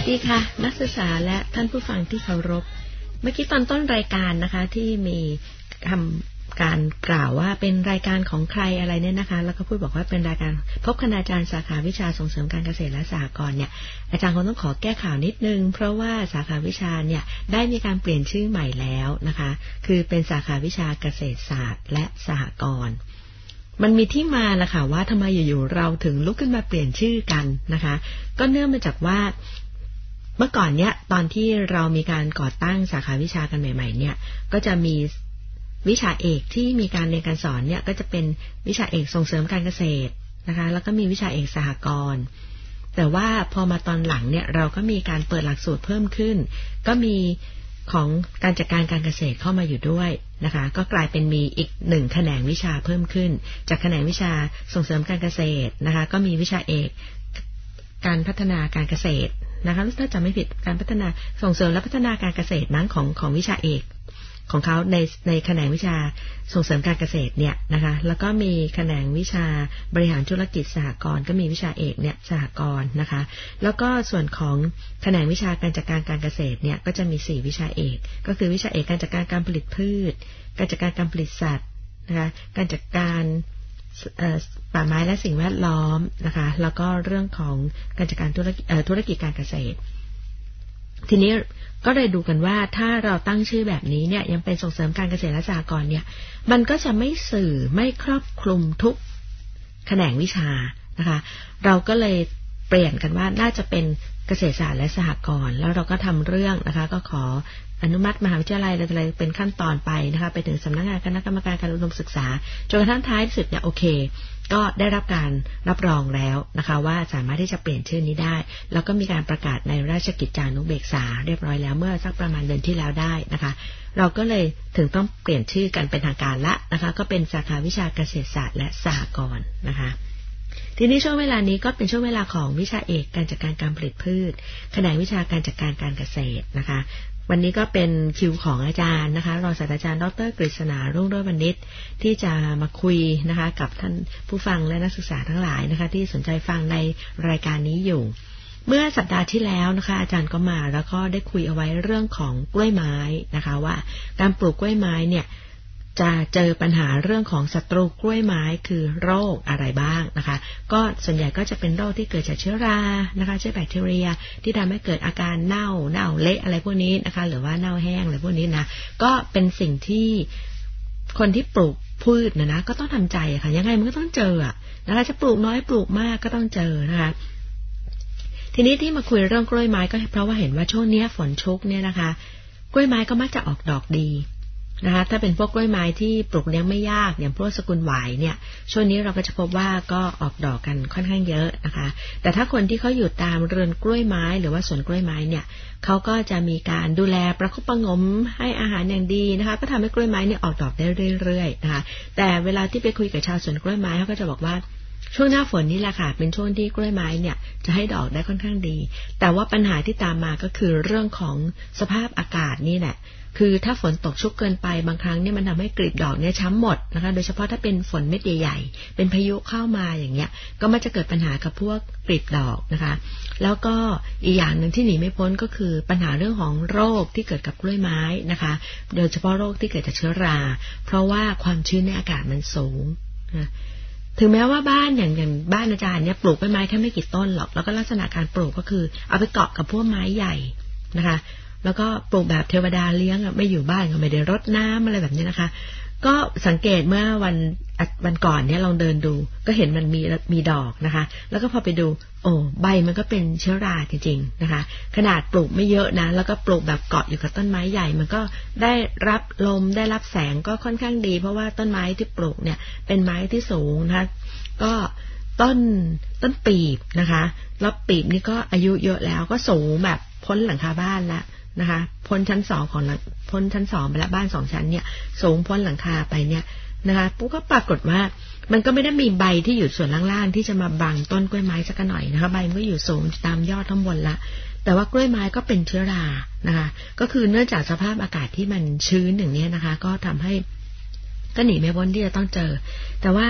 ดีค่ะนักศึกษาและท่านผู้ฟังที่เคารพเมื่อกี้ตอนต้นรายการนะคะที่มีทำการกล่าวว่าเป็นรายการของใครอะไรเนี่ยนะคะแล้วก็พูดบอกว่าเป็นรายการพบคณาจารย์สาขาวิชาส่งเสริมการเกษตรและสหกรณ์เนี่ยอาจารย์คงต้องขอแก้ข่าวนิดนึงเพราะว่าสาขาวิชาเนี่ยได้มีการเปลี่ยนชื่อใหม่แล้วนะคะคือเป็นสาขาวิชาเกษตรศาสตร์และสหกรณ์มันมีที่มาละค่ะว่าทำไมอยู่ๆเราถึงลุกขึ้นมาเปลี่ยนชื่อกันนะคะก็เนื่องมาจากว่าเมื่อก่อนเนี้ยตอนที่เรามีการก่อตั้งสาขาวิชากันใหม่ๆเนี่ยก็จะมีวิชาเอกที่มีการเรียนการสอนเนี่ยก็จะเป็นวิชาเอกส่งเสริมการเกษตรนะคะแล้วก็มีวิชาเอกสหกรณ์แต่ว่าพอมาตอนหลังเนี่ยเราก็มีการเปิดหลักสูตรเพิ่มขึ้นก็มีของการจัดการการเกษตรเข้ามาอยู่ด้วยนะคะก็กลายเป็นมีอีกหนึ่งแขนงวิชาเพิ่มขึ้นจากแขนงวิชาส่งเสริมการเกษตรนะคะก็มีวิชาเอกการพัฒนาการเกษตรนะคะถ้าจำไม่ผิดการพัฒนาส่งเสริมและพัฒนาการเกษตรนั้นของวิชาเอกของเขาในแขนงวิชาส่งเสริมการเกษตรเนี่ยนะคะแล้วก็มีแขนงวิชาบริหารธุรกิจสหกรณ์ก็มีวิชาเอกเนี่ยสหกรณ์นะคะแล้วก็ส่วนของแขนงวิชาการจัดการการเกษตรเนี่ยก็จะมี4วิชาเอกก็คือวิชาเอกการจัดการการผลิตพืชการจัดการการผลิตสัตว์นะคะการจัดการป่าไม้และสิ่งแวดล้อมนะคะแล้วก็เรื่องของการจัดการธุรกิจการเกษตรทีนี้ก็เลยดูกันว่าถ้าเราตั้งชื่อแบบนี้เนี่ยยังเป็นส่งเสริมการเกษตรและสหกรณ์เนี่ยมันก็จะไม่สื่อไม่ครอบคลุมทุกแขนงวิชานะคะเราก็เลยเปลี่ยนกันว่าน่าจะเป็นเกษตรศาสตร์และสหกรณ์แล้วเราก็ทำเรื่องนะคะก็ขออนุมัติมหาวิทยาลัยอะไรเป็นขั้นตอนไปนะคะไปถึงสำนักงานคณะกรรมการการอุดมศึกษาจนกระทั่งท้ายสุดเนี่ยโอเคก็ได้รับการรับรองแล้วนะคะว่าสามารถที่จะเปลี่ยนชื่อนี้ได้แล้วก็มีการประกาศในราชกิจจานุเบกษาเรียบร้อยแล้วเมื่อสักประมาณเดือนที่แล้วได้นะคะเราก็เลยถึงต้องเปลี่ยนชื่อกันเป็นทางการละนะคะก็เป็นสาขาวิชาเกษตรศาสตร์และสหกรณ์นะคะทีนี้ช่วงเวลานี้ก็เป็นช่วงเวลาของวิชาเอกการจัดการการผลิตพืชแขนงวิชาการจัดการการเกษตรนะคะวันนี้ก็เป็นคิวของอาจารย์นะคะรองศาสตราจารย์ดร.กฤษณารุ่งโรจน์วณิชที่จะมาคุยนะคะกับท่านผู้ฟังและนักศึกษาทั้งหลายนะคะที่สนใจฟังในรายการนี้อยู่เมื่อสัปดาห์ที่แล้วนะคะอาจารย์ก็มาแล้วก็ได้คุยเอาไว้เรื่องของกล้วยไม้นะคะว่าการปลูกกล้วยไม้เนี่ยจะเจอปัญหาเรื่องของศัตรูกล้วยไม้คือโรคอะไรบ้างนะคะก็ส่วนใหญ่ก็จะเป็นโรคที่เกิดจากเชื้อรานะคะเชื้อแบคทีเรียที่ทำให้เกิดอาการเน่าเละอะไรพวกนี้นะคะหรือว่าเน่าแห้งอะไรพวกนี้นะก็เป็นสิ่งที่คนที่ปลูกพืชนะก็ต้องทำใจค่ะยังไงมันก็ต้องเจอนะคะจะปลูกน้อยปลูกมากก็ต้องเจอนะคะทีนี้ที่มาคุยเรื่องกล้วยไม้ก็เพราะว่าเห็นว่าช่วงนี้ฝนชุกเนี่ยนะคะกล้วยไม้ก็มักจะออกดอกดีนะคะถ้าเป็นพวกกล้วยไม้ที่ปลูกเลี้ยงไม่ยากอย่างพวกสกุลหวายเนี่ยช่วงนี้เราก็จะพบว่าก็ออกดอกกันค่อนข้างเยอะนะคะแต่ถ้าคนที่เขาอยู่ตามเรือนกล้วยไม้หรือว่าสวนกล้วยไม้เนี่ยเขาก็จะมีการดูแลประคบประงมให้อาหารอย่างดีนะคะก็ทำให้กล้วยไม้เนี่ยออกดอกได้เรื่อยๆนะคะแต่เวลาที่ไปคุยกับชาวสวนกล้วยไม้เขาก็จะบอกว่าช่วงหน้าฝนนี่แหละค่ะเป็นช่วงที่กล้วยไม้เนี่ยจะให้ดอกได้ค่อนข้างดีแต่ว่าปัญหาที่ตามมาก็คือเรื่องของสภาพอากาศนี่แหละคือถ้าฝนตกชุกเกินไปบางครั้งเนี่ยมันทำให้กลีบดอกเนี่ยช้ำหมดนะคะโดยเฉพาะถ้าเป็นฝนเม็ดใหญ่ๆเป็นพายุเข้ามาอย่างเงี้ยก็มันจะเกิดปัญหากับพวกกลีบดอกนะคะแล้วก็อีกอย่างนึงที่หนีไม่พ้นก็คือปัญหาเรื่องของโรคที่เกิดกับกล้วยไม้นะคะโดยเฉพาะโรคที่เกิดจากเชื้อราเพราะว่าความชื้นในอากาศมันสูงนะถึงแม้ว่าบ้านอย่างบ้านอาจารย์เนี่ยปลูกไม้แค่ไม่กี่ต้นหรอกแล้วก็ลักษณะการปลูกก็คือเอาไปเกาะกับพวกไม้ใหญ่นะคะแล้วก็ปลูกแบบเทวดาเลี้ยงไม่อยู่บ้านก็ไม่ได้รดน้ำอะไรแบบนี้นะคะก็สังเกตเมื่อวันก่อนเนี่ยลองเดินดูก็เห็นมันมีดอกนะคะแล้วก็พอไปดูใบมันก็เป็นเชื้อราจริงๆนะคะขนาดปลูกไม่เยอะนะแล้วก็ปลูกแบบเกาะอยู่กับต้นไม้ใหญ่มันก็ได้รับลมได้รับแสงก็ค่อนข้างดีเพราะว่าต้นไม้ที่ปลูกเนี่ยเป็นไม้ที่สูงนะคะก็ต้นปีบนะคะแล้วปีบนี่ก็อายุเยอะแล้วก็สูงแบบพ้นหลังคาบ้านแล้วนะคะพ้นชั้น2ของพ้นชั้น2ไปแล้วบ้าน2ชั้นเนี่ยสูงพ้นหลังคาไปเนี่ยนะคะปุ๊บก็ปรากฏว่ามันก็ไม่ได้มีใบที่อยู่ส่วนล่างๆที่จะมาบังต้นกล้วยไม้สักหน่อยนะคะใบมันก็อยู่สูงตามยอดทั้งบนละแต่ว่ากล้วยไม้ก็เป็นเชื้อรานะคะก็คือเนื่องจากสภาพอากาศที่มันชื้นอย่างนี้นะคะก็ทำให้ก็หนีไม่พ้นที่จะต้องเจอแต่ว่า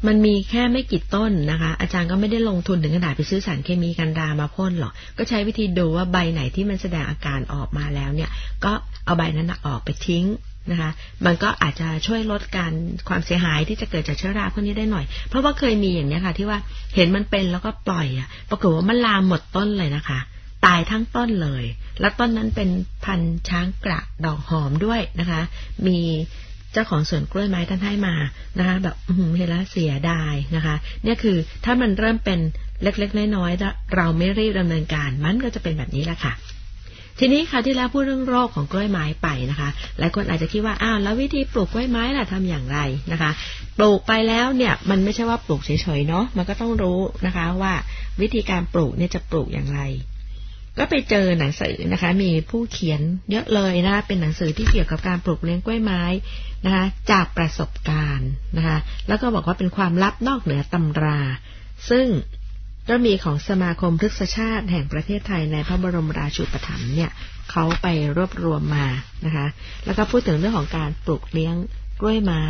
มันมีแค่ไม่กี่ต้นนะคะอาจารย์ก็ไม่ได้ลงทุนถึงขนาดไปซื้อสารเคมีกันรามาพ่นหรอกก็ใช้วิธีดูว่าใบไหนที่มันแสดงอาการออกมาแล้วเนี่ยก็เอาใบนั้นออกไปทิ้งนะคะมันก็อาจจะช่วยลดการความเสียหายที่จะเกิดจากเชื้อราพวกนี้ได้หน่อยเพราะว่าเคยมีอย่างนี้ค่ะที่ว่าเห็นมันเป็นแล้วก็ปล่อยปรากฏว่ามันลามหมดต้นเลยนะคะตายทั้งต้นเลยแล้วต้นนั้นเป็นพันธุ์ช้างกระดอกหอมด้วยนะคะมีเจ้าของสวนกล้วยไม้ท่านให้มานะคะแบบเห็นแล้วเสียดายนะคะเนี่ยคือถ้ามันเริ่มเป็นเล็กๆน้อยๆเราไม่รีบดำเนินการมันก็จะเป็นแบบนี้แหละค่ะทีนี้ค่ะที่แล้วพูดเรื่องโรคของกล้วยไม้ไปนะคะหลายคนอาจจะคิดว่าอ้าวแล้ววิธีปลูกกล้วยไม้ล่ะทำอย่างไรนะคะปลูกไปแล้วเนี่ยมันไม่ใช่ว่าปลูกเฉยๆเนาะมันก็ต้องรู้นะคะว่าวิธีการปลูกเนี่ยจะปลูกอย่างไรก็ไปเจอหนังสือนะคะมีผู้เขียนเยอะเลยนะคะเป็นหนังสือที่เกี่ยวกับการปลูกเลี้ยงกล้วยไม้นะคะจากประสบการณ์นะคะแล้วก็บอกว่าเป็นความลับนอกเหนือตำราซึ่งก็มีของสมาคมพฤกษชาติแห่งประเทศไทยในพระบรมราชูปถัมภ์เนี่ยเขาไปรวบรวมมานะคะแล้วก็พูดถึงเรื่องของการปลูกเลี้ยงกล้วยไม้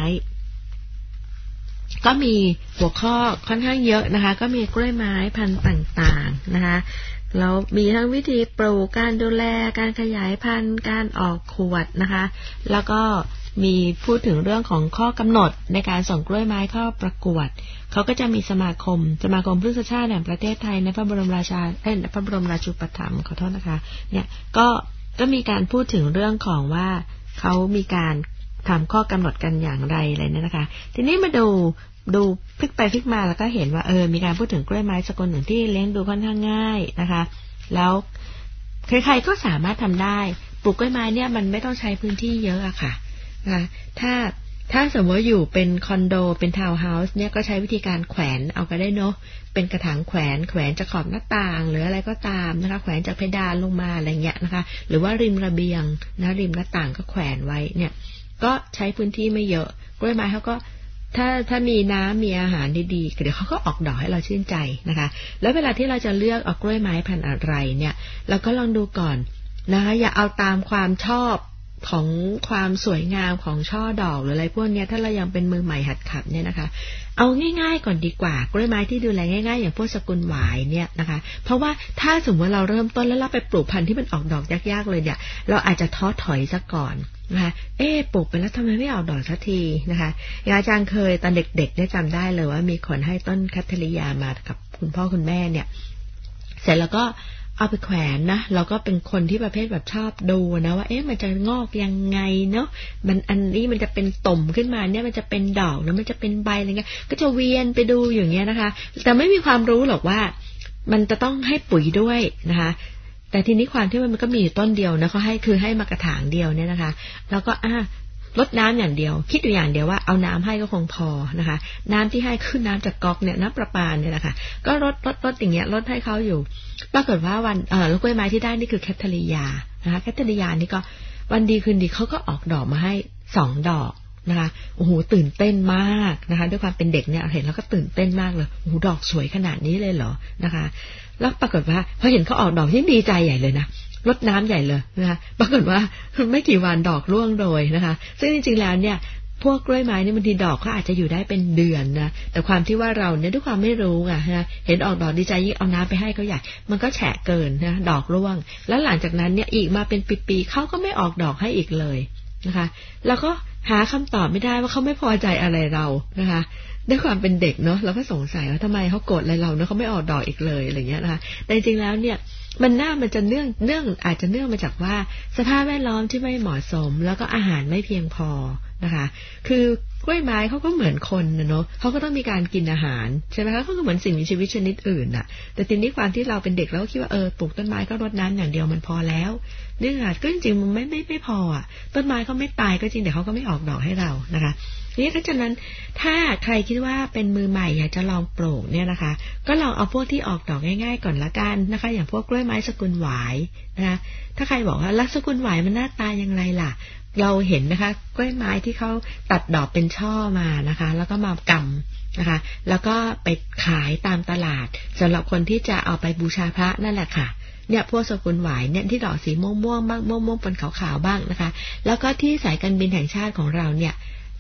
ก็มีหัวข้อค่อนข้างเยอะนะคะก็มีกล้วยไม้พันธุ์ต่างๆนะคะแล้วมีทั้งวิธีปลูกการดูแลการขยายพันธุ์การออกขวดนะคะแล้วก็มีพูดถึงเรื่องของข้อกำหนดในการส่งกล้วยไม้เข้าประกวดเขาก็จะมีสมาคมพฤกษชาติแห่งประเทศไทยในพระบรมราชูปถัมภ์ขอโทษนะคะเนี่ยก็มีการพูดถึงเรื่องของว่าเขามีการทำข้อกำหนดกันอย่างไรอะไรเนี่ยนะคะทีนี้มาดูพลิกไปพลิกมาแล้วก็เห็นว่ามีการพูดถึงกล้วยไม้สกุลหนึ่งที่เลี้ยงดูค่อนข้างง่ายนะคะแล้วใครๆก็สามารถทำได้ปลูกกล้วยไม้เนี่ยมันไม่ต้องใช้พื้นที่เยอะอะค่ะนะถ้าสมมติว่าอยู่เป็นคอนโดเป็นทาวน์เฮาส์เนี่ยก็ใช้วิธีการแขวนเอาก็ได้เนาะเป็นกระถางแขวนจากขอบหน้าต่างหรืออะไรก็ตามนะคะแขวนจากเพดานลงมาอะไรเงี้ยนะคะหรือว่าริมระเบียงนะริมหน้าต่างก็แขวนไว้เนี่ยก็ใช้พื้นที่ไม่เยอะกล้วยไม้เขาก็ถ้ามีน้ำมีอาหารดีๆเดี๋ยวเขาก็ออกดอกให้เราชื่นใจนะคะแล้วเวลาที่เราจะเลือกเอากล้วยไม้พันธุ์อะไรเนี่ยเราก็ลองดูก่อนนะคะอย่าเอาตามความชอบของความสวยงามของช่อดอกหรืออะไรพวกนี้ถ้าเรายังเป็นมือใหม่หัดขับเนี่ยนะคะเอาง่ายๆก่อนดีกว่ากล้วยไม้ที่ดูแลง่ายๆอย่างพวกสกุลหวายเนี่ยนะคะเพราะว่าถ้าสมมติว่าเราเริ่มต้นแล้วเราไปปลูกพันธุ์ที่มันออกดอกยากๆเลยเนี่ยเราอาจจะท้อถอยซะก่อนนะคะปลูกไปแล้วทำไมไม่ออกดอกสักทีนะคะอย่างอาจารย์เคยตอนเด็กๆเนี่ยจำได้เลยว่ามีคนให้ต้นแคทเธอรียามากับคุณพ่อคุณแม่เนี่ยเสร็จแล้วก็เอาไปแขวนนะเราก็เป็นคนที่ประเภทแบบชอบดูนะว่ามันจะงอกยังไงเนาะมันอันนี้มันจะเป็นตุ่มขึ้นมาเนี่ยมันจะเป็นดอกหรือมันจะเป็นใบอะไรเงี้ยก็จะเวียนไปดูอย่างเงี้ยนะคะแต่ไม่มีความรู้หรอกว่ามันจะต้องให้ปุ๋ยด้วยนะคะแต่ทีนี้ความที่มันก็มีต้นเดียวนะเขาให้มากระถางเดียวเนี่ยนะคะแล้วก็รดน้ำอย่างเดียวคิดอยู่อย่างเดียวว่าเอาน้ำให้ก็คงพอนะคะน้ำที่ให้คือน้ำจากก๊อกเนี่ยน้ำประปาเนี่ยแหละค่ะก็รดอย่างเงี้ยรดให้เขาอยู่ปรากฏว่าวันลูกกล้วยไม้ที่ได้นี่คือแคทเธอรียานะคะแคทเธอรียานี่ก็วันดีคืนดีเขาก็ออกดอกมาให้2 ดอกนะคะโอ้โหตื่นเต้นมากนะคะด้วยความเป็นเด็กเนี่ยเห็นแล้วก็ตื่นเต้นมากเลยโอ้โหดอกสวยขนาดนี้เลยเหรอนะคะแล้วปรากฏว่าพอเห็นเขาออกดอกยิ่งดีใจใหญ่เลยนะรดน้ำใหญ่เลยนะคะปรากฏว่าไม่กี่วันดอกร่วงโรยนะคะซึ่งจริงๆแล้วเนี่ยพวกกล้วยไม้เนี่ยบางทีดอกเขาอาจจะอยู่ได้เป็นเดือนนะแต่ความที่ว่าเราเนี่ยด้วยความไม่รู้ไงนะเห็นออกดอกดีใจยิ่งเอาน้ำไปให้เขาใหญ่มันก็แฉะเกินนะดอกร่วงแล้วหลังจากนั้นเนี่ยอีกมาเป็นปีๆเขาก็ไม่ออกดอกให้อีกเลยนะคะแล้วก็หาคำตอบไม่ได้ว่าเขาไม่พอใจอะไรเรานะคะด้วยความเป็นเด็กเนาะเราก็สงสัยว่าทำไมเขาโกรธอะไรเราเนาะเขาไม่ออกดอกอีกเลยอะไรเงี้ยนะคะแต่จริงๆแล้วเนี่ยมันจะเนื่องอาจจะเนื่องมาจากว่าสภาพแวดล้อมที่ไม่เหมาะสมแล้วก็อาหารไม่เพียงพอนะคะคือกล้วยไม้เขาก็เหมือนคนเนาะเขาก็ต้องมีการกินอาหารใช่ไหมคะเขาก็เหมือนสิ่งมีชีวิตชนิดอื่นน่ะแต่ทีนี้ความที่เราเป็นเด็กแล้วคิดว่าปลูกต้นไม้ก็รดน้ำอย่างเดียวมันพอแล้วเนื่องจากก็จริงๆมันไม่พออ่ะต้นไม้เขาไม่ตายก็จริงแต่เขาก็ไม่ออกดอกให้เรานะคะนี่เพราะฉะนั้นถ้าใครคิดว่าเป็นมือใหม่อยากจะลองปลูกเนี่ยนะคะก็ลองเอาพวกที่ออกดอกง่ายๆก่อนละกันนะคะอย่างพวกกล้วยไม้สกุลหวายนะคะถ้าใครบอกว่าลักษณะสกุลหวายมันหน้าตาอย่างไรล่ะเราเห็นนะคะกล้วยไม้ที่เขาตัดดอกเป็นช่อมานะคะแล้วก็มากำนะคะแล้วก็ไปขายตามตลาดสำหรับคนที่จะเอาไปบูชาพระนั่นแหละค่ะเนี่ยพวกสกุลหวายเนี่ยที่ดอกสีม่วงๆบ้างม่วงๆปนขาวๆบ้างนะคะแล้วก็ที่สายการบินแห่งชาติของเราเนี่ย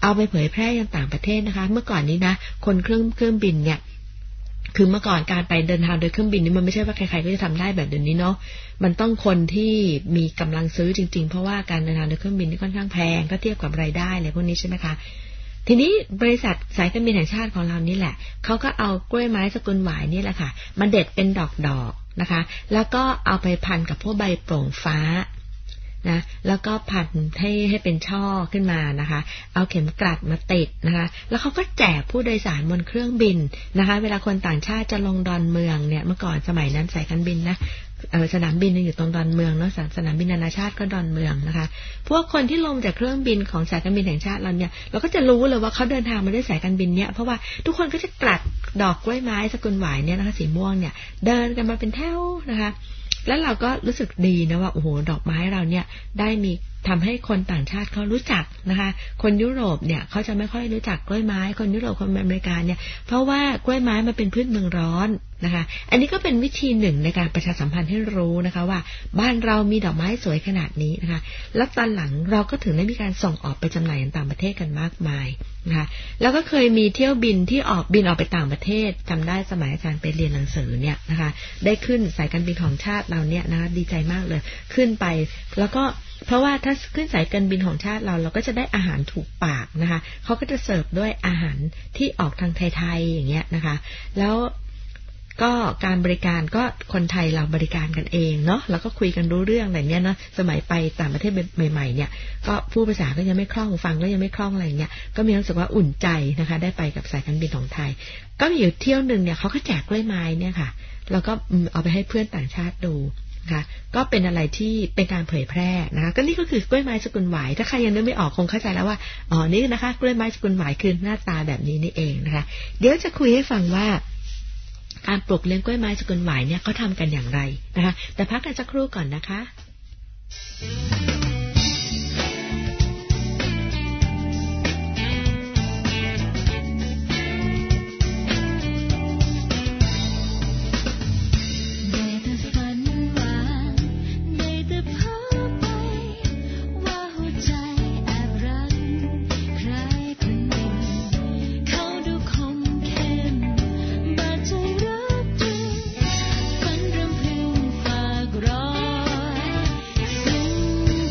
เอาไปเผยแพร่ยังต่างประเทศนะคะเมื่อก่อนนี้นะคนเครื่องบินเนี่ยคือเมื่อก่อนการไปเดินทางโดยเครื่องบินนี่มันไม่ใช่ว่าใครๆก็จะทำได้แบบเดี๋ยวนี้เนาะมันต้องคนที่มีกำลังซื้อจริงๆเพราะว่าการเดินทางโดยเครื่องบินนี่ค่อนข้างแพงก็เทียบกับรายได้อะไรพวกนี้ใช่ไหมคะทีนี้บริษัทสายการบินแห่งชาติของเรานี่แหละเขาก็เอากล้วยไม้สกุลหวายนี่แหละค่ะมาเด็ดเป็นดอกนะคะแล้วก็เอาไปพันกับพวกใบโปร่งฟ้านะแล้วก็พันให้เป็นช่อขึ้นมานะคะเอาเข็มกลัดมาติดนะคะแล้วเขาก็แจกผู้โดยสารบนเครื่องบินนะคะเวลาคนต่างชาติจะลงดอนเมืองเนี่ยเมื่อก่อนสมัยนั้นสายการบินนะสนามบินอยู่ตรงดอนเมืองเนาะสนามบินนานาชาติก็ดอนเมืองนะคะพวกคนที่ลงจากเครื่องบินของสายการบินแห่งชาติเราเนี่ยเราก็จะรู้เลยว่าเขาเดินทางมาด้วยสายการบินเนี่ยเพราะว่าทุกคนก็จะกลัดดอกกล้วยไม้สกุลหวายเนี่ยนะคะสีม่วงเนี่ยเดินกันมาเป็นแถวนะคะแล้วเราก็รู้สึกดีนะว่าโอ้โหดอกไม้เราเนี่ยได้มีทำให้คนต่างชาติเขารู้จักนะคะคนยุโรปเนี่ยเขาจะไม่ค่อยรู้จักกล้วยไม้คนยุโรปคนอเมริกาเนี่ยเพราะว่ากล้วยไม้มันเป็นพืชเมืองร้อนนะคะอันนี้ก็เป็นวิธีหนึ่งในการประชาสัมพันธ์ให้รู้นะคะว่าบ้านเรามีดอกไม้สวยขนาดนี้นะคะแล้วตอนหลังเราก็ถึงได้มีการส่งออกไปจำหน่ายต่างประเทศกันมากมายนะคะแล้วก็เคยมีเที่ยวบินที่บินออกไปต่างประเทศจำได้สมัยอาจารย์ไปเรียนหนังสือเนี่ยนะคะได้ขึ้นสายการบินของชาติเราเนี่ยนะคะดีใจมากเลยขึ้นไปแล้วก็เพราะว่าถ้าขึ้นสายการบินของชาติเราก็จะได้อาหารถูกปากนะคะเขาก็จะเสิร์ฟด้วยอาหารที่ออกทางไทยๆอย่างเงี้ยนะคะแล้วก็การบริการก็คนไทยเราบริการกันเองเนาะแล้วก็คุยกันรู้เรื่องอะไรเนี้ยเนาะสมัยไปต่างประเทศใหม่ๆเนี่ยก็พูดภาษาก็ยังไม่คล่องฟังก็ยังไม่คล่องอะไรเงี้ยก็มีรู้สึกว่าอุ่นใจนะคะได้ไปกับสายการบินของไทยก็มีอยู่เที่ยวนึงเนี่ยเขาก็แจกกล้วยไม้เนี่ยค่ะแล้วก็เอาไปให้เพื่อนต่างชาติดูค่ะก็เป็นอะไรที่เป็นการเผยแพร่นะคะก็นี่ก็คือกล้วยไม้สกุลหวายถ้าใครยังนึกไม่ออกคงเข้าใจแล้วว่าอ๋อนี่นะคะกล้วยไม้สกุลหวายคือหน้าตาแบบนี้นี่เองนะคะเดี๋ยวจะคุยให้ฟังว่าการปลูกเลี้ยงกล้วยไม้สกุลหวายเนี่ยเขาทำกันอย่างไรนะคะแต่พักกันสักครู่ก่อนนะคะฝันรำพึงฝากรอย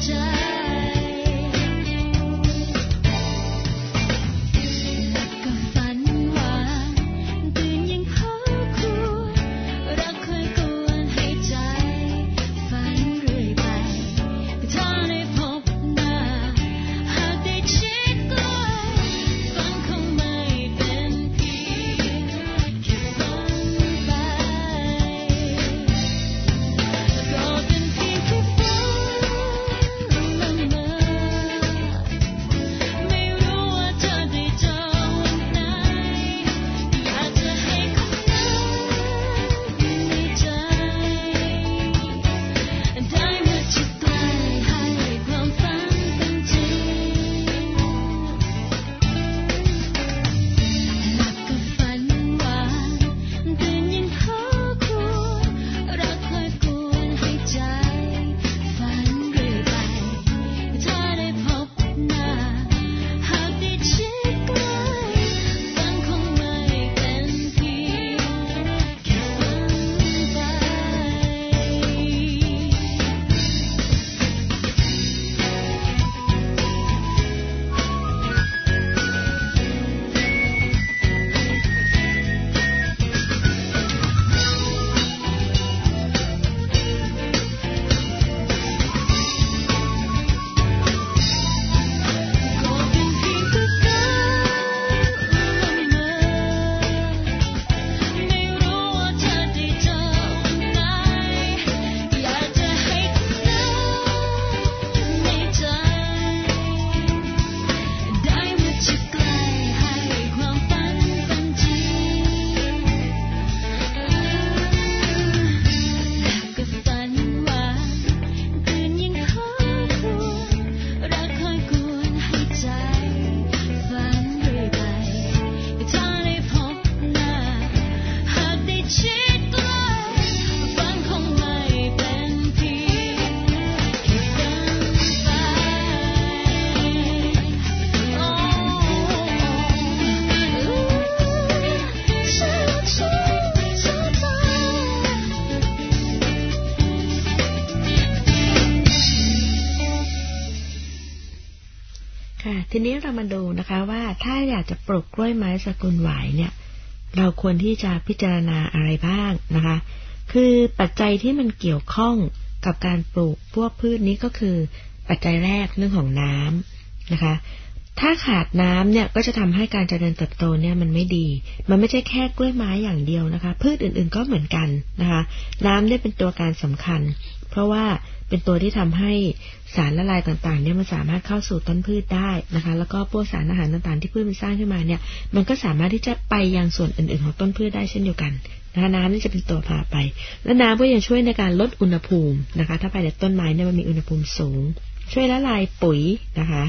นี้เรามาดูนะคะว่าถ้าอยากจะปลูกกล้วยไม้สกุลหวายเนี่ยเราควรที่จะพิจารณาอะไรบ้างนะคะคือปัจจัยที่มันเกี่ยวข้องกับการปลูกพวกพืชนี้ก็คือปัจจัยแรกเรื่องของน้ำนะคะถ้าขาดน้ำเนี่ยก็จะทำให้การเจริญเติบโตเนี่ยมันไม่ดีมันไม่ใช่แค่กล้วยไม้อย่างเดียวนะคะพืชอื่นๆก็เหมือนกันนะคะน้ำเนี่ยเป็นตัวการสำคัญเพราะว่าเป็นตัวที่ทำให้สารละลายต่างๆเนี่ยมันสามารถเข้าสู่ต้นพืชได้นะคะแล้วก็พวกสารอาหารต่างๆที่พืชมันสร้างขึ้นมาเนี่ยมันก็สามารถที่จะไปยังส่วนอื่นๆของต้นพืชได้เช่นเดียวกันนะคะน้ำนี่จะเป็นตัวพาไปและน้ำก็ยังช่วยในการลดอุณหภูมินะคะถ้าภายในต้นไม้เนี่ยมันมีอุณหภูมิสูงช่วยละลายปุ๋ยนะคะ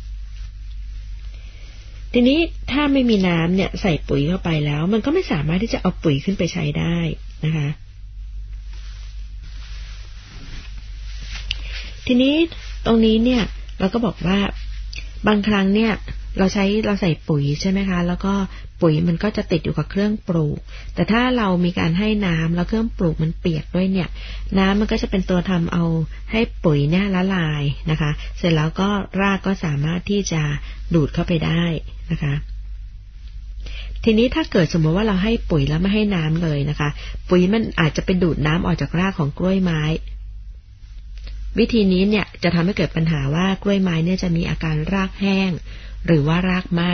ทีนี้ถ้าไม่มีน้ำเนี่ยใส่ปุ๋ยเข้าไปแล้วมันก็ไม่สามารถที่จะเอาปุ๋ยขึ้นไปใช้ได้นะคะทีนี้ตรงนี้เนี่ยเราก็บอกว่าบางครั้งเนี่ยเราใส่ปุ๋ยใช่ไหมคะแล้วก็ปุ๋ยมันก็จะติดอยู่กับเครื่องปลูกแต่ถ้าเรามีการให้น้ำแล้วเครื่องปลูกมันเปียกด้วยเนี่ยน้ำมันก็จะเป็นตัวทำเอาให้ปุ๋ยเนี่ยละลายนะคะเสร็จแล้วก็รากก็สามารถที่จะดูดเข้าไปได้นะคะทีนี้ถ้าเกิดสมมติว่าเราให้ปุ๋ยแล้วไม่ให้น้ำเลยนะคะปุ๋ยมันอาจจะไปดูดน้ำออกจากรากของกล้วยไม้วิธีนี้เนี่ยจะทำให้เกิดปัญหาว่ากล้วยไม้เนี่ยจะมีอาการรากแห้งหรือว่ารากไหม้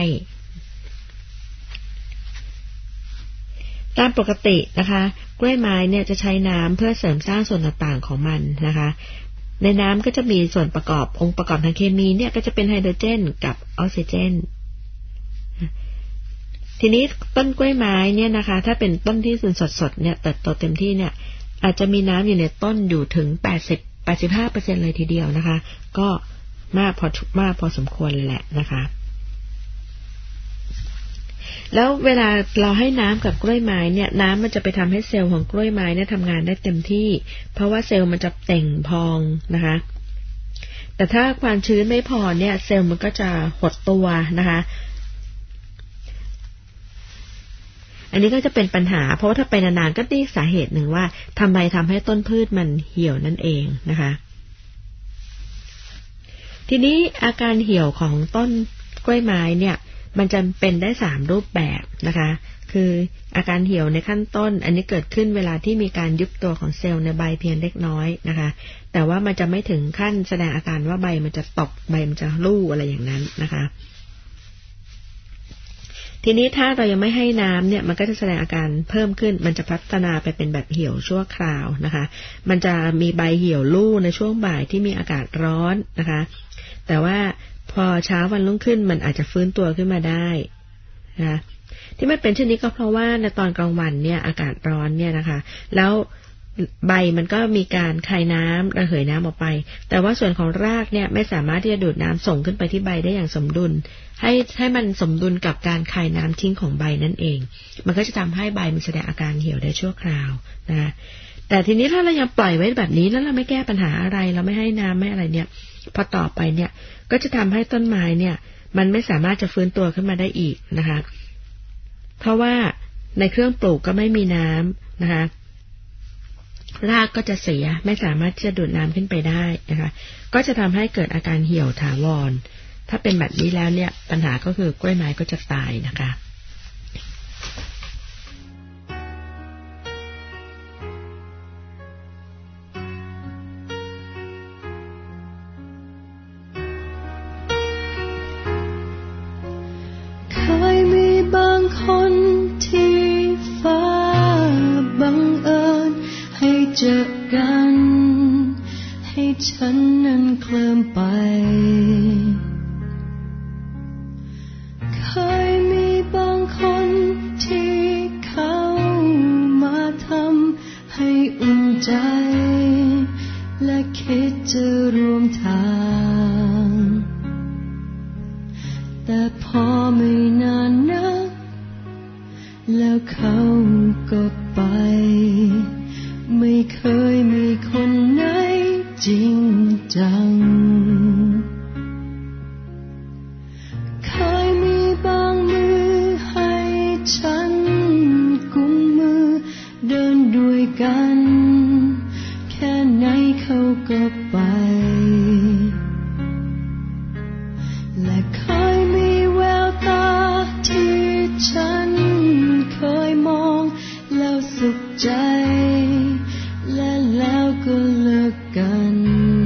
ตามปกตินะคะกล้วยไม้เนี่ยจะใช้น้ำเพื่อเสริมสร้างส่วนต่างๆของมันนะคะในน้ำก็จะมีส่วนประกอบองค์ประกอบทางเคมีเนี่ยก็จะเป็นไฮโดรเจนกับออกซิเจนทีนี้ต้นกล้วยไม้เนี่ยนะคะถ้าเป็นต้นที่สดๆเนี่ยเติบโตเต็มที่เนี่ยอาจจะมีน้ำอยู่ในต้นอยู่ถึง85% เลยทีเดียวนะคะก็มากพอสมควรเลยแหละนะคะแล้วเวลาเราให้น้ำกับกล้วยไม้เนี่ยน้ำมันจะไปทำให้เซลล์ของกล้วยไม้เนี่ยทำงานได้เต็มที่เพราะว่าเซลล์มันจะเต่งพองนะคะแต่ถ้าความชื้นไม่พอเนี่ยเซลล์มันก็จะหดตัวนะคะอันนี้ก็จะเป็นปัญหาเพราะว่าถ้าไปนานๆก็นี่สาเหตุหนึ่งว่าทำให้ต้นพืชมันเหี่ยวนั่นเองนะคะทีนี้อาการเหี่ยวของต้นกล้วยไม้เนี่ยมันจะเป็นได้3รูปแบบนะคะคืออาการเหี่ยวในขั้นต้นอันนี้เกิดขึ้นเวลาที่มีการยุบตัวของเซลล์ในใบเพียงเล็กน้อยนะคะแต่ว่ามันจะไม่ถึงขั้นแสดงอาการว่าใบมันจะตกใบมันจะรู่อะไรอย่างนั้นนะคะทีนี้ถ้าเรายังไม่ให้น้ำเนี่ยมันก็จะแสดงอาการเพิ่มขึ้นมันจะพัฒนาไปเป็นแบบเหี่ยวชั่วคราวนะคะมันจะมีใบเหี่ยวลู่ในช่วงบ่ายที่มีอากาศร้อนนะคะแต่ว่าพอเช้าวันรุ่งขึ้นมันอาจจะฟื้นตัวขึ้นมาได้นะที่มันเป็นเช่นนี้ก็เพราะว่าในตอนกลางวันเนี่ยอากาศร้อนเนี่ยนะคะแล้วใบมันก็มีการคายน้ำระเหยน้ำออกไปแต่ว่าส่วนของรากเนี่ยไม่สามารถที่จะดูดน้ำส่งขึ้นไปที่ใบได้อย่างสมดุลให้มันสมดุลกับการคายน้ำทิ้งของใบนั่นเองมันก็จะทำให้ใบมันแสดงอาการเหี่ยวได้ชั่วคราวนะแต่ทีนี้ถ้าเรายังปล่อยไว้แบบนี้แล้วเราไม่แก้ปัญหาอะไรเราไม่ให้น้ำไม่อะไรเนี่ยพอต่อไปเนี่ยก็จะทำให้ต้นไม้เนี่ยมันไม่สามารถจะฟื้นตัวขึ้นมาได้อีกนะคะเพราะว่าในเครื่องปลูกก็ไม่มีน้ำนะคะรากก็จะเสียไม่สามารถจะดูดน้ำขึ้นไปได้นะคะก็จะทำให้เกิดอาการเหี่ยวถาวรถ้าเป็นแบบนี้แล้วเนี่ยปัญหาก็คือกล้วยไม้ก็จะตายนะคะเคยมีบางคนที่ฟ้าบังเอิญให้เจอกันให้ฉันนั้นเคลิ้มไปเคยมีบางคนที่เขามาทำให้อุ่นใจและคิดจะร่วมทางแต่พอไม่นานนักแล้วเขาก็ไปไม่เคยมีคนไหนจริงจังเคยมีบางมือให้ฉันกุมมือเดินด้วยกันแค่ไหนเขาก็ไปและเคยใจและแล้วก็เลิกกัน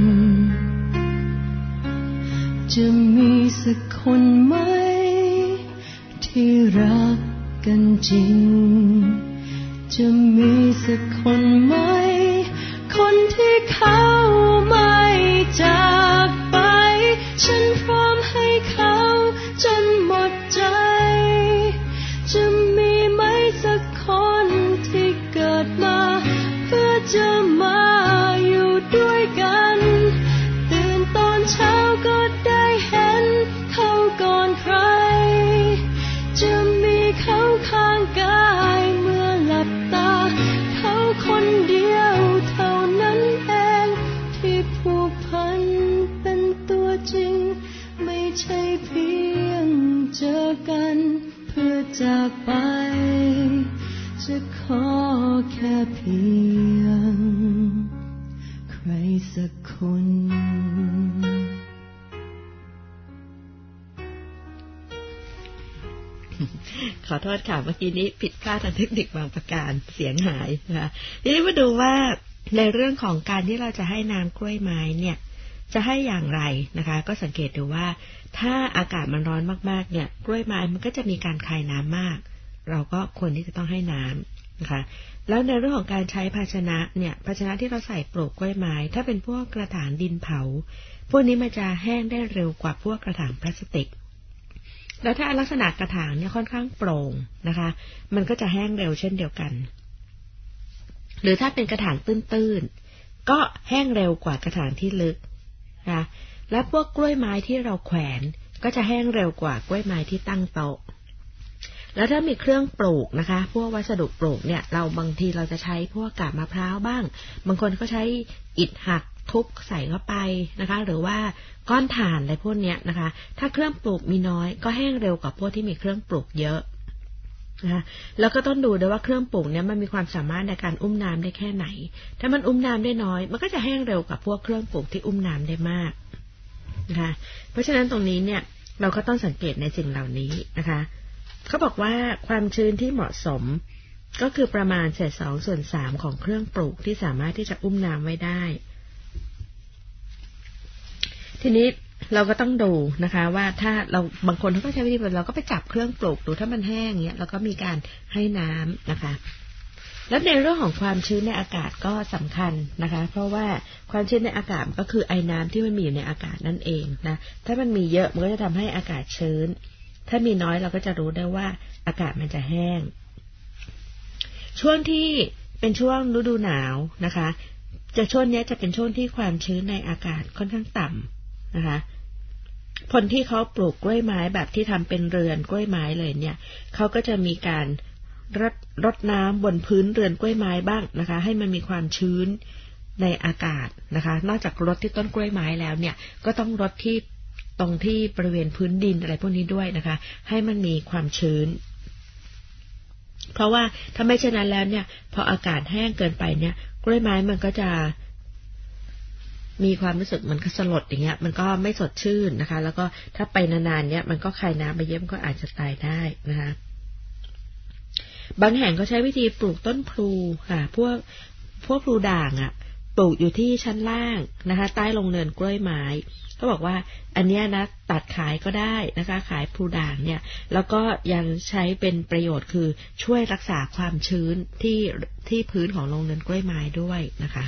จะมีสักคนไหมที่รักกันจริงจะมีสักคนไหมคนที่เขาไม่จากไปฉันพร้อมให้เขาจนหมดใจจะมีไหมสักคนที่เกิดมาเพื่อจะมาอยู่ด้วยกันตื่นตอนเช้าก็ได้เห็นเขาก่อนใครจะมีเขาข้างกายเมื่อหลับตาเขาคนเดียวเท่านั้นเองที่ผูกพันเป็นตัวจริงไม่ใช่เพียงเจอกันเพื่อจากไปจะขอแค่เพียงใครสักคนขอโทษค่ะเมื่อกี้นี้ผิดพลาดทางเทคนิคบางประการเสียงหายนะคะทีนี้มาดูว่าในเรื่องของการที่เราจะให้น้ำกล้วยไม้เนี่ยจะให้อย่างไรนะคะก็สังเกตดูว่าถ้าอากาศมันร้อนมากๆเนี่ยกล้วยไม้มันก็จะมีการคายน้ำมากเราก็ควรที่จะต้องให้น้ำนะคะแล้วในเรื่องของการใช้ภาชนะเนี่ยภาชนะที่เราใส่ปลูกกล้วยไม้ถ้าเป็นพวกกระถางดินเผาพวกนี้มันจะแห้งได้เร็วกว่าพวกกระถางพลาสติกแล้วถ้าลักษณะกระถางเนี่ยค่อนข้างโปร่งนะคะมันก็จะแห้งเร็วเช่นเดียวกันหรือถ้าเป็นกระถางตื้นๆก็แห้งเร็วกว่ากระถางที่ลึกนะและพวกกล้วยไม้ที่เราแขวนก็จะแห้งเร็วกว่ากล้วยไม้ที่ตั้งโต๊ะแล้วถ้ามีเครื่องปลูกนะคะพวกวัสดุปลูกเนี่ยเราบางทีเราจะใช้พวกกาบมะพร้าวบ้างบางคนก็ใช้อิฐหักทุบใส่เข้าไปนะคะหรือว่าก้อนถ่านอะไรพวกนี้นะคะถ้าเครื่องปลูกมีน้อยก็แห้งเร็วกว่าพวกที่มีเครื่องปลูกเยอะนะคะแล้วก็ต้องดูด้วยว่าเครื่องปลูกเนี่ยมันมีความสามารถในการอุ้มน้ำได้แค่ไหนถ้ามันอุ้มน้ำได้น้อยมันก็จะแห้งเร็วกว่าพวกเครื่องปลูกที่อุ้มน้ำได้มากนะคะเพราะฉะนั้นตรงนี้เนี่ยเราก็ต้องสังเกตในสิ่งเหล่านี้นะคะเขาบอกว่าความชื้นที่เหมาะสมก็คือประมาณ2/3ของเครื่องปลูกที่สามารถที่จะอุ้มน้ำไว้ได้ทีนี้เราก็ต้องดูนะคะว่าถ้าเราบางคนเขาก็ใช้วิธีแบบเราก็ไปจับเครื่องปลูกดูถ้ามันแห้งเงี้ยเราก็มีการให้น้ำนะคะแล้วในเรื่องของความชื้นในอากาศก็สำคัญนะคะเพราะว่าความชื้นในอากาศก็คือไอน้ำที่มันมีอยู่ในอากาศนั่นเองนะถ้ามันมีเยอะมันก็จะทำให้อากาศชื้นถ้ามีน้อยเราก็จะรู้ได้ว่าอากาศมันจะแห้งช่วงที่เป็นช่วงฤดูหนาวนะคะช่วงนี้จะเป็นช่วงที่ความชื้นในอากาศค่อนข้างต่ำนะคะคนที่เขาปลูกกล้วยไม้แบบที่ทำเป็นเรือนกล้วยไม้เลยเนี่ยเขาก็จะมีการรดน้ำบนพื้นเรือนกล้วยไม้บ้างนะคะให้มันมีความชื้นในอากาศนะคะนอกจากรดที่ต้นกล้วยไม้แล้วเนี่ยก็ต้องรดที่ตรงที่บริเวณพื้นดินอะไรพวกนี้ด้วยนะคะให้มันมีความชื้นเพราะว่าถ้าไม่เช่นนั้นแล้วเนี่ยพออากาศแห้งเกินไปเนี่ยกล้วยไม้มันก็จะมีความรู้สึกเหมือนสลดอย่างเงี้ยมันก็ไม่สดชื่นนะคะแล้วก็ถ้าไปนานๆเนี่ยมันก็คายน้ำไปเยอะมันก็อาจจะตายได้นะคะบางแห่งก็ใช้วิธีปลูกต้นพลูค่ะพวกพลูด่างอ่ะปลูกอยู่ที่ชั้นล่างนะคะใต้โรงเรือนกล้วยไม้ก็บอกว่าอันเนี้ยนะตัดขายก็ได้นะคะขายพลูด่างเนี่ยแล้วก็ยังใช้เป็นประโยชน์คือช่วยรักษาความชื้นที่พื้นของโรงเรือนกล้วยไม้ด้วยนะคะ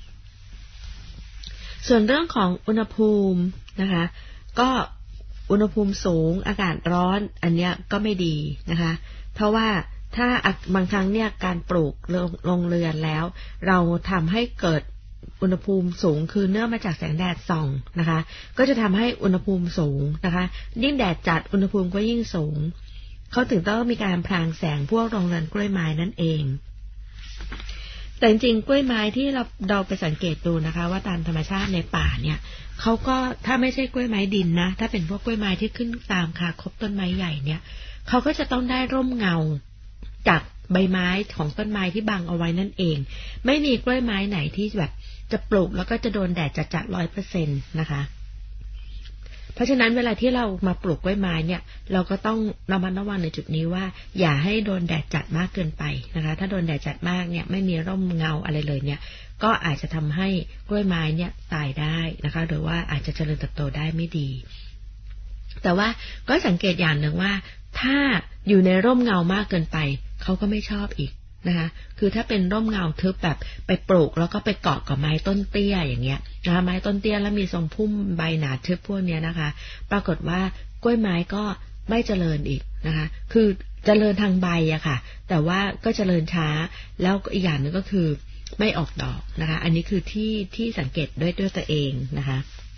ส่วนเรื่องของอุณหภูมินะคะก็อุณหภูมิสูงอากาศร้อนอันเนี้ยก็ไม่ดีนะคะเพราะว่าถ้าบางครั้งเนี่ยการปลูกโรงเรือนแล้วเราทำให้เกิดอุณหภูมิสูงคือเนื่องมาจากแสงแดดส่องนะคะก็จะทำให้อุณหภูมิสูงนะคะยิ่งแดดจัดอุณหภูมิก็ยิ่งสูงเขาถึงต้องมีการพรางแสงพวกโรงเรือนกล้วยไม้นั่นเองแต่จริงๆกล้วยไม้ที่เราไปสังเกตดูนะคะว่าตามธรรมชาติในป่าเนี่ยเขาก็ถ้าไม่ใช่กล้วยไม้ดินนะถ้าเป็นพวกกล้วยไม้ที่ขึ้นตามคาคบต้นไม้ใหญ่เนี่ยเขาก็จะต้องได้ร่มเงาจากใบไม้ของต้นไม้ที่บังเอาไว้นั่นเองไม่มีกล้วยไม้ไหนที่แบบจะปลูกแล้วก็จะโดนแดดจัด 100% นะคะเพราะฉะนั้นเวลาที่เรามาปลูกกล้วยไม้เนี่ยเราก็ต้องระมัดระวังในจุดนี้ว่าอย่าให้โดนแดดจัดมากเกินไปนะคะถ้าโดนแดดจัดมากเนี่ยไม่มีร่มเงาอะไรเลยเนี่ยก็อาจจะทำให้กล้วยไม้เนี่ยตายได้นะคะหรือว่าอาจจะเจริญเติบโตได้ไม่ดีแต่ว่าก็สังเกตอย่างหนึ่งว่าถ้าอยู่ในร่มเงามากเกินไปเขาก็ไม่ชอบอีกนะคะคือถ้าเป็นร่มเงาทึบแบบไปปลูกแล้วก็ไปเกาะกับไม้ต้นเตี้ยอย่างเงี้ยนะคะไม้ต้นเตี้ยแล้วมีทรงพุ่มใบหนาทึบพวกเนี้ยนะคะปรากฏว่ากล้วยไม้ก็ไม่เจริญอีกนะคะคือเจริญทางใบอะค่ะแต่ว่าก็เจริญช้าแล้วอีกอย่างหนึ่งก็คือไม่ออกดอกนะคะอันนี้คือที่สังเกตด้วยตัวเองนะคะ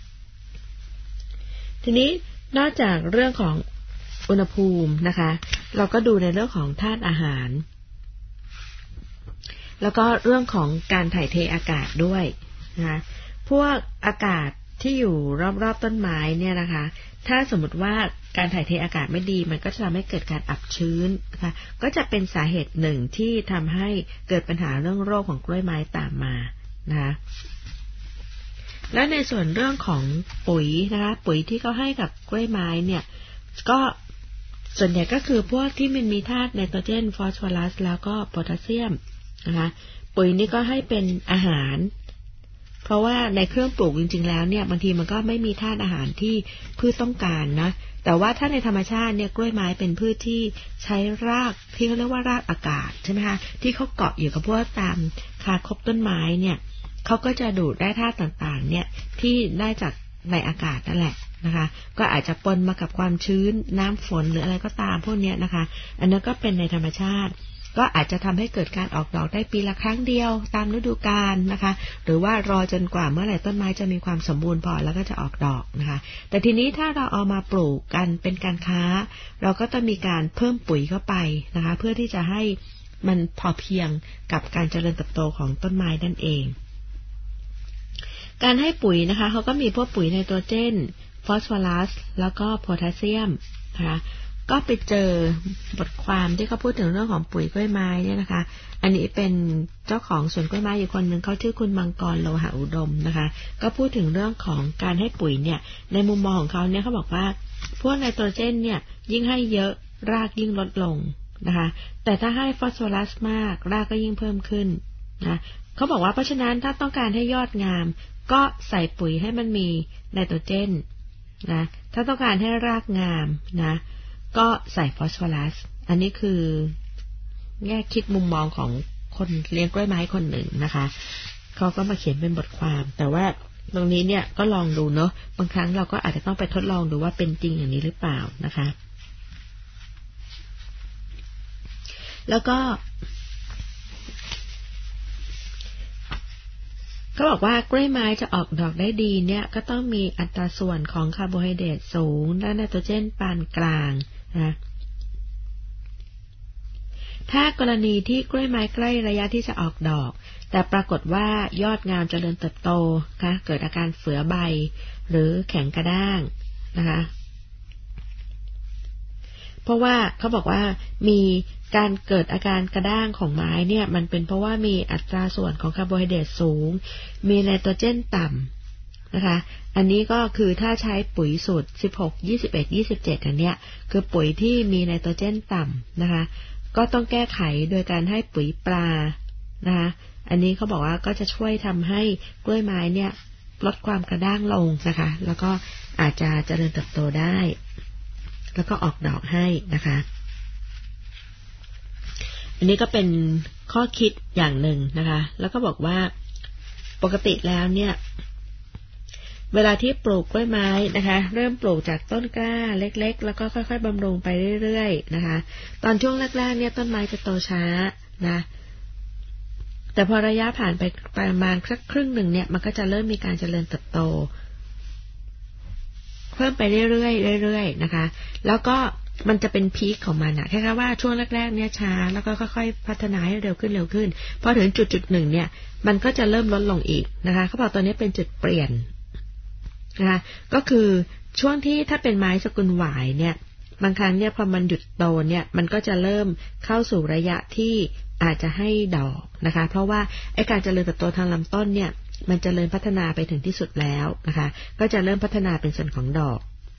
ทีนี้นอกจากเรื่องของอุณหภูมินะคะเราก็ดูในเรื่องของธาตุอาหารแล้วก็เรื่องของการถ่ายเทอากาศด้วยนะคะพวกอากาศที่อยู่รอบๆต้นไม้เนี่ยนะคะถ้าสมมติว่าการถ่ายเทอากาศไม่ดีมันก็จะทำให้เกิดการอับชื้นนะคะก็จะเป็นสาเหตุหนึ่งที่ทำให้เกิดปัญหาเรื่องโรคของกล้วยไม้ตามมานะคะและในส่วนเรื่องของปุ๋ยนะคะปุ๋ยที่เขาให้กับกล้วยไม้เนี่ยก็ส่วนใหญ่ก็คือพวกที่มันมีธาตุไนโตรเจนฟอสฟอรัสแล้วก็โพแทสเซียมนะคะปุ๋ยนี้ก็ให้เป็นอาหารเพราะว่าในเครื่องปลูกจริงๆแล้วเนี่ยบางทีมันก็ไม่มีธาตุอาหารที่พืชต้องการนะแต่ว่าถ้าในธรรมชาติเนี่ยกล้วยไม้เป็นพืชที่ใช้รากที่เขาเรียกว่ารากอากาศใช่ไหมคะที่เขาเกาะอยู่กับพวกตามคาคบต้นไม้เนี่ยเขาก็จะดูดได้ธาตุต่างๆเนี่ยที่ได้จากในอากาศนั่นแหละนะคะก็อาจจะปนมากับความชื้นน้ำฝนหรืออะไรก็ตามพวกนี้นะคะอันนั้นก็เป็นในธรรมชาติก็อาจจะทำให้เกิดการออกดอกได้ปีละครั้งเดียวตามฤดูกาลนะคะหรือว่ารอจนกว่าเมื่อไหร่ต้นไม้จะมีความสมบูรณ์พอแล้วก็จะออกดอกนะคะแต่ทีนี้ถ้าเราเอามาปลูกกันเป็นการค้าเราก็ต้องมีการเพิ่มปุ๋ยเข้าไปนะคะเพื่อที่จะให้มันพอเพียงกับการเจริญเติบโตของต้นไม้นั่นเองการให้ปุ๋ยนะคะเขาก็มีพวกปุ๋ยไนโตรเจนฟอสฟอรัสแล้วก็โพแทสเซียมนะคะก็ไปเจอบทความที่เขาพูดถึงเรื่องของปุ๋ยกล้วยไม้เนี่ยนะคะอันนี้เป็นเจ้าของสวนกล้วยไม้อยู่คนหนึ่งเขาชื่อคุณมังกรโลหะอุดมนะคะก็พูดถึงเรื่องของการให้ปุ๋ยเนี่ยในมุมมองของเขาเนี่ยเขาบอกว่าพวกไนโตรเจนเนี่ยยิ่งให้เยอะรากยิ่งลดลงนะคะแต่ถ้าให้ฟอสฟอรัสมากรากก็ยิ่งเพิ่มขึ้นนะเขาบอกว่าเพราะฉะนั้นถ้าต้องการให้ยอดงามก็ใส่ปุ๋ยให้มันมีไนโตรเจนนะถ้าต้องการให้รากงามนะก็ใส่ฟอสฟอรัสอันนี้คือแง่คิดมุมมองของคนเลี้ยงกล้วยไม้คนหนึ่งนะคะเขาก็มาเขียนเป็นบทความแต่ว่าตรงนี้เนี่ยก็ลองดูเนาะบางครั้งเราก็อาจจะต้องไปทดลองดูว่าเป็นจริงอย่างนี้หรือเปล่านะคะแล้วก็เขาบอกว่ากล้วยไม้จะออกดอกได้ดีเนี่ยก็ต้องมีอัตราส่วนของคาร์โบไฮเดรตสูงและไนโตรเจนปานกลางนะถ้ากรณีที่กล้วยไม้ใกล้ระยะที่จะออกดอกแต่ปรากฏว่ายอดงามเจริญเติบโตค่ะเกิดอาการเฝือใบหรือแข็งกระด้างนะคะเพราะว่าเขาบอกว่ามีการเกิดอาการกระด้างของไม้เนี่ยมันเป็นเพราะว่ามีอัตราส่วนของคาร์โบไฮเดรตสูงมีไนโตรเจนต่ำนะคะอันนี้ก็คือถ้าใช้ปุ๋ยสูตร16 21 27อันเนี้ยคือปุ๋ยที่มีไนโตรเจนต่ำนะคะก็ต้องแก้ไขโดยการให้ปุ๋ยปลานะคะอันนี้เขาบอกว่าก็จะช่วยทำให้กล้วยไม้เนี่ยลดความกระด้างลงนะคะแล้วก็อาจจะเจริญเติบโตได้แล้วก็ออกดอกให้นะคะอันนี้ก็เป็นข้อคิดอย่างหนึ่งนะคะแล้วก็บอกว่าปกติแล้วเนี่ยเวลาที่ปลูกกล้วยไม้นะคะเริ่มปลูกจากต้นกล้าเล็กๆแล้วก็ค่อยๆบำรุงไปเรื่อยๆนะคะตอนช่วงแรกๆเนี่ยต้นไม้จะโตช้านะแต่พอระยะผ่านไปประมาณสักครึ่งหนึ่งเนี่ยมันก็จะเริ่มมีการเจริญเติบโตเพิ่มไปเรื่อยๆเรื่อยๆนะคะแล้วก็มันจะเป็นพีคของมันอะแค่ว่าช่วงแรกๆเนี่ยช้าแล้วก็ค่อยๆพัฒนาให้เร็วขึ้นพอถึงจุดๆหนึ่งเนี่ยมันก็จะเริ่มลดลงอีกนะคะเขาบอกตอนนี้เป็นจุดเปลี่ยนนะคะก็คือช่วงที่ถ้าเป็นไม้สกุลหวายเนี่ยบางครั้งเนี่ยพอมันหยุดโตเนี่ยมันก็จะเริ่มเข้าสู่ระยะที่อาจจะให้ดอกนะคะเพราะว่าไอ้การเจริญเติบโตทางลำต้นเนี่ยมันเจริญพัฒนาไปถึงที่สุดแล้วนะคะก็จะเริ่มพัฒนาเป็นส่วนของดอก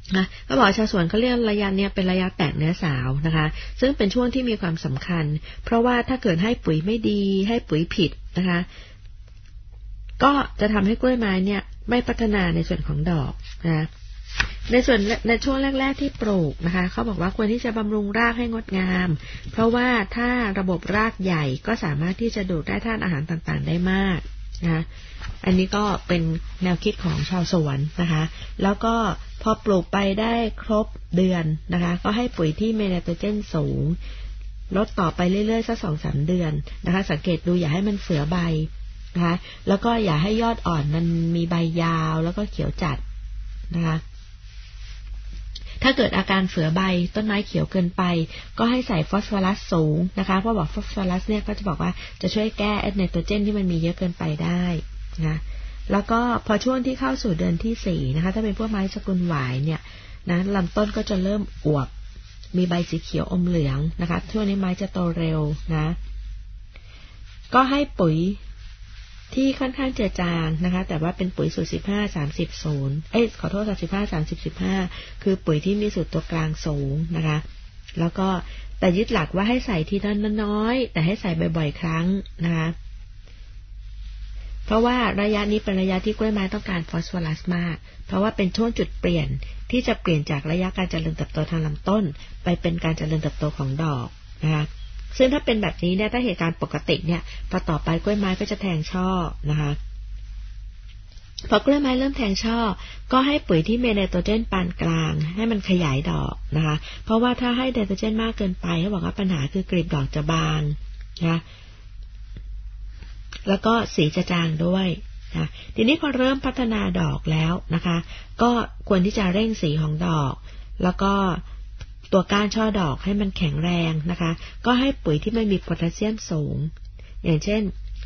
นะก็บอกชาวสวนเขาเรียกระยะเนี้ยเป็นระยะแตกเนื้อสาวนะคะซึ่งเป็นช่วงที่มีความสำคัญเพราะว่าถ้าเกิดให้ปุ๋ยไม่ดีให้ปุ๋ยผิดนะคะก็จะทำให้กล้วยไม้เนี่ยไม่พัฒนาในส่วนของดอกนะในช่วงแรกๆที่ปลูกนะคะเขาบอกว่าควรที่จะบำรุงรากให้งดงามเพราะว่าถ้าระบบรากใหญ่ก็สามารถที่จะดูดได้ธาตุอาหารต่างๆได้มากนะคะอันนี้ก็เป็นแนวคิดของชาวสวนนะคะแล้วก็พอปลูกไปได้ครบเดือนนะคะก็ให้ปุ๋ยที่มีไนโตรเจนสูงลดต่อไปเรื่อยๆสัก 2-3 เดือนนะคะสังเกตดูอย่าให้มันเสือใบนะคะแล้วก็อย่าให้ยอดอ่อนมันมีใบยาวแล้วก็เขียวจัดนะคะถ้าเกิดอาการเสือใบต้นไม้เขียวเกินไปก็ให้ใส่ฟอสฟอรัสสูงนะคะเพราะบอกฟอสฟอรัสเนี่ยก็จะบอกว่าจะช่วยแก้ไนโตรเจนที่มันมีเยอะเกินไปได้นะแล้วก็พอช่วงที่เข้าสู่เดือนที่4นะคะถ้าเป็นพวกไม้สกุลหวายเนี่ยนะลำต้นก็จะเริ่มอวบมีใบสีเขียวอมเหลืองนะคะช่วงนี้ไม้จะโตเร็วนะก็ให้ปุ๋ยที่ค่อนข้างเจือจางนะคะแต่ว่าเป็นปุ๋ยสูตร15-30-0ขอโทษ15-30-15คือปุ๋ยที่มีสูตรตัวกลางสูงนะคะแล้วก็แต่ยึดหลักว่าให้ใส่ทีละน้อยแต่ให้ใส่บ่อยๆครั้งนะคะเพราะว่าระยะนี้เป็นระยะที่กล้วยไม้ต้องการฟอสฟอรัสมากเพราะว่าเป็นช่วงจุดเปลี่ยนที่จะเปลี่ยนจากระยะการเจริญเติบโตทางลำต้นไปเป็นการเจริญเติบโตของดอกนะคะซึ่งถ้าเป็นแบบนี้เนี่ยถ้าเหตุการณ์ปกติเนี่ยพอต่อไปกล้วยไม้ก็จะแทงช่อนะคะพอกล้วยไม้เริ่มแทงช่อก็ให้ปุ๋ยที่มีไนโตรเจนปานกลางให้มันขยายดอกนะคะเพราะว่าถ้าให้ไนโตรเจนมากเกินไปเขาบอกว่าปัญหาคือกลีบดอกจะบางนะแล้วก็สีจะจางด้วยนะทีนี้พอเริ่มพัฒนาดอกแล้วนะคะก็ควรที่จะเร่งสีของดอกแล้วก็ตัวก้านช่อดอกให้มันแข็งแรงนะคะก็ให้ปุ๋ยที่ไม่มีโพแทสเซียมสูงอย่างเช่น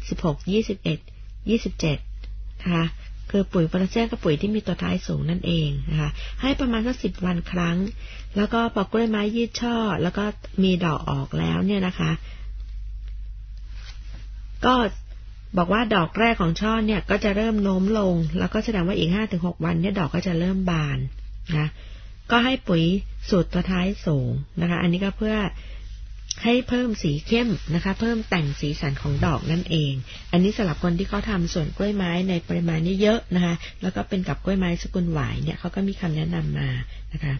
16-21-27นะคะคือปุ๋ยโพแทสเซียมกับปุ๋ยที่มีตัวท้ายสูงนั่นเองนะคะให้ประมาณสัก10 วันครั้งแล้วก็พอกล้วยไม้ยืดช่อแล้วก็มีดอกออกแล้วเนี่ยนะคะก็บอกว่าดอกแรกของช่อเนี่ยก็จะเริ่มโน้มลงแล้วก็แสดงว่าอีก 5-6 วันเนี่ยดอกก็จะเริ่มบานนะก็ให้ปุ๋ยสูตรตัวท้ายสูงนะคะอันนี้ก็เพื่อให้เพิ่มสีเข้มนะคะเพิ่มแต่งสีสันของดอกนั่นเองอันนี้สำหรับคนที่เขาทำสวนกล้วยไม้ในปริมาณเยอะๆนะคะแล้วก็เป็นกับกล้วยไม้สกุลหวายเนี่ยเขาก็มีคำแนะนำมานะคะ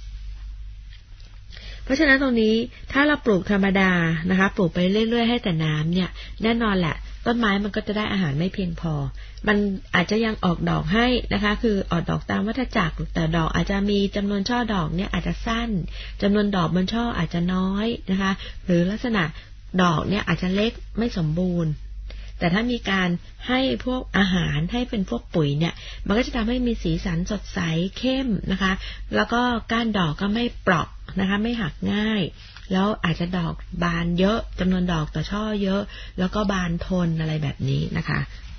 เพราะฉะนั้นตรงนี้ถ้าเราปลูกธรรมดานะคะปลูกไปเรื่อยๆให้แต่น้ำเนี่ยแน่นอนแหละต้นไม้มันก็จะได้อาหารไม่เพียงพอมันอาจจะยังออกดอกให้นะคะคือออกดอกตามวัฏจักรแต่ดอกอาจจะมีจำนวนช่อดอกเนี่ยอาจจะสั้นจำนวนดอกบนช่ออาจจะน้อยนะคะหรือลักษณะดอกเนี่ยอาจจะเล็กไม่สมบูรณ์แต่ถ้ามีการให้พวกอาหารให้เป็นพวกปุ๋ยเนี่ยมันก็จะทำให้มีสีสันสดใสเข้มนะคะแล้วก็ก้านดอกก็ไม่เปราะนะคะไม่หักง่ายแล้วอาจจะดอกบานเยอะจำนวนดอกต่อช่อเยอะแล้วก็บานทนอะไรแบบนี้นะคะ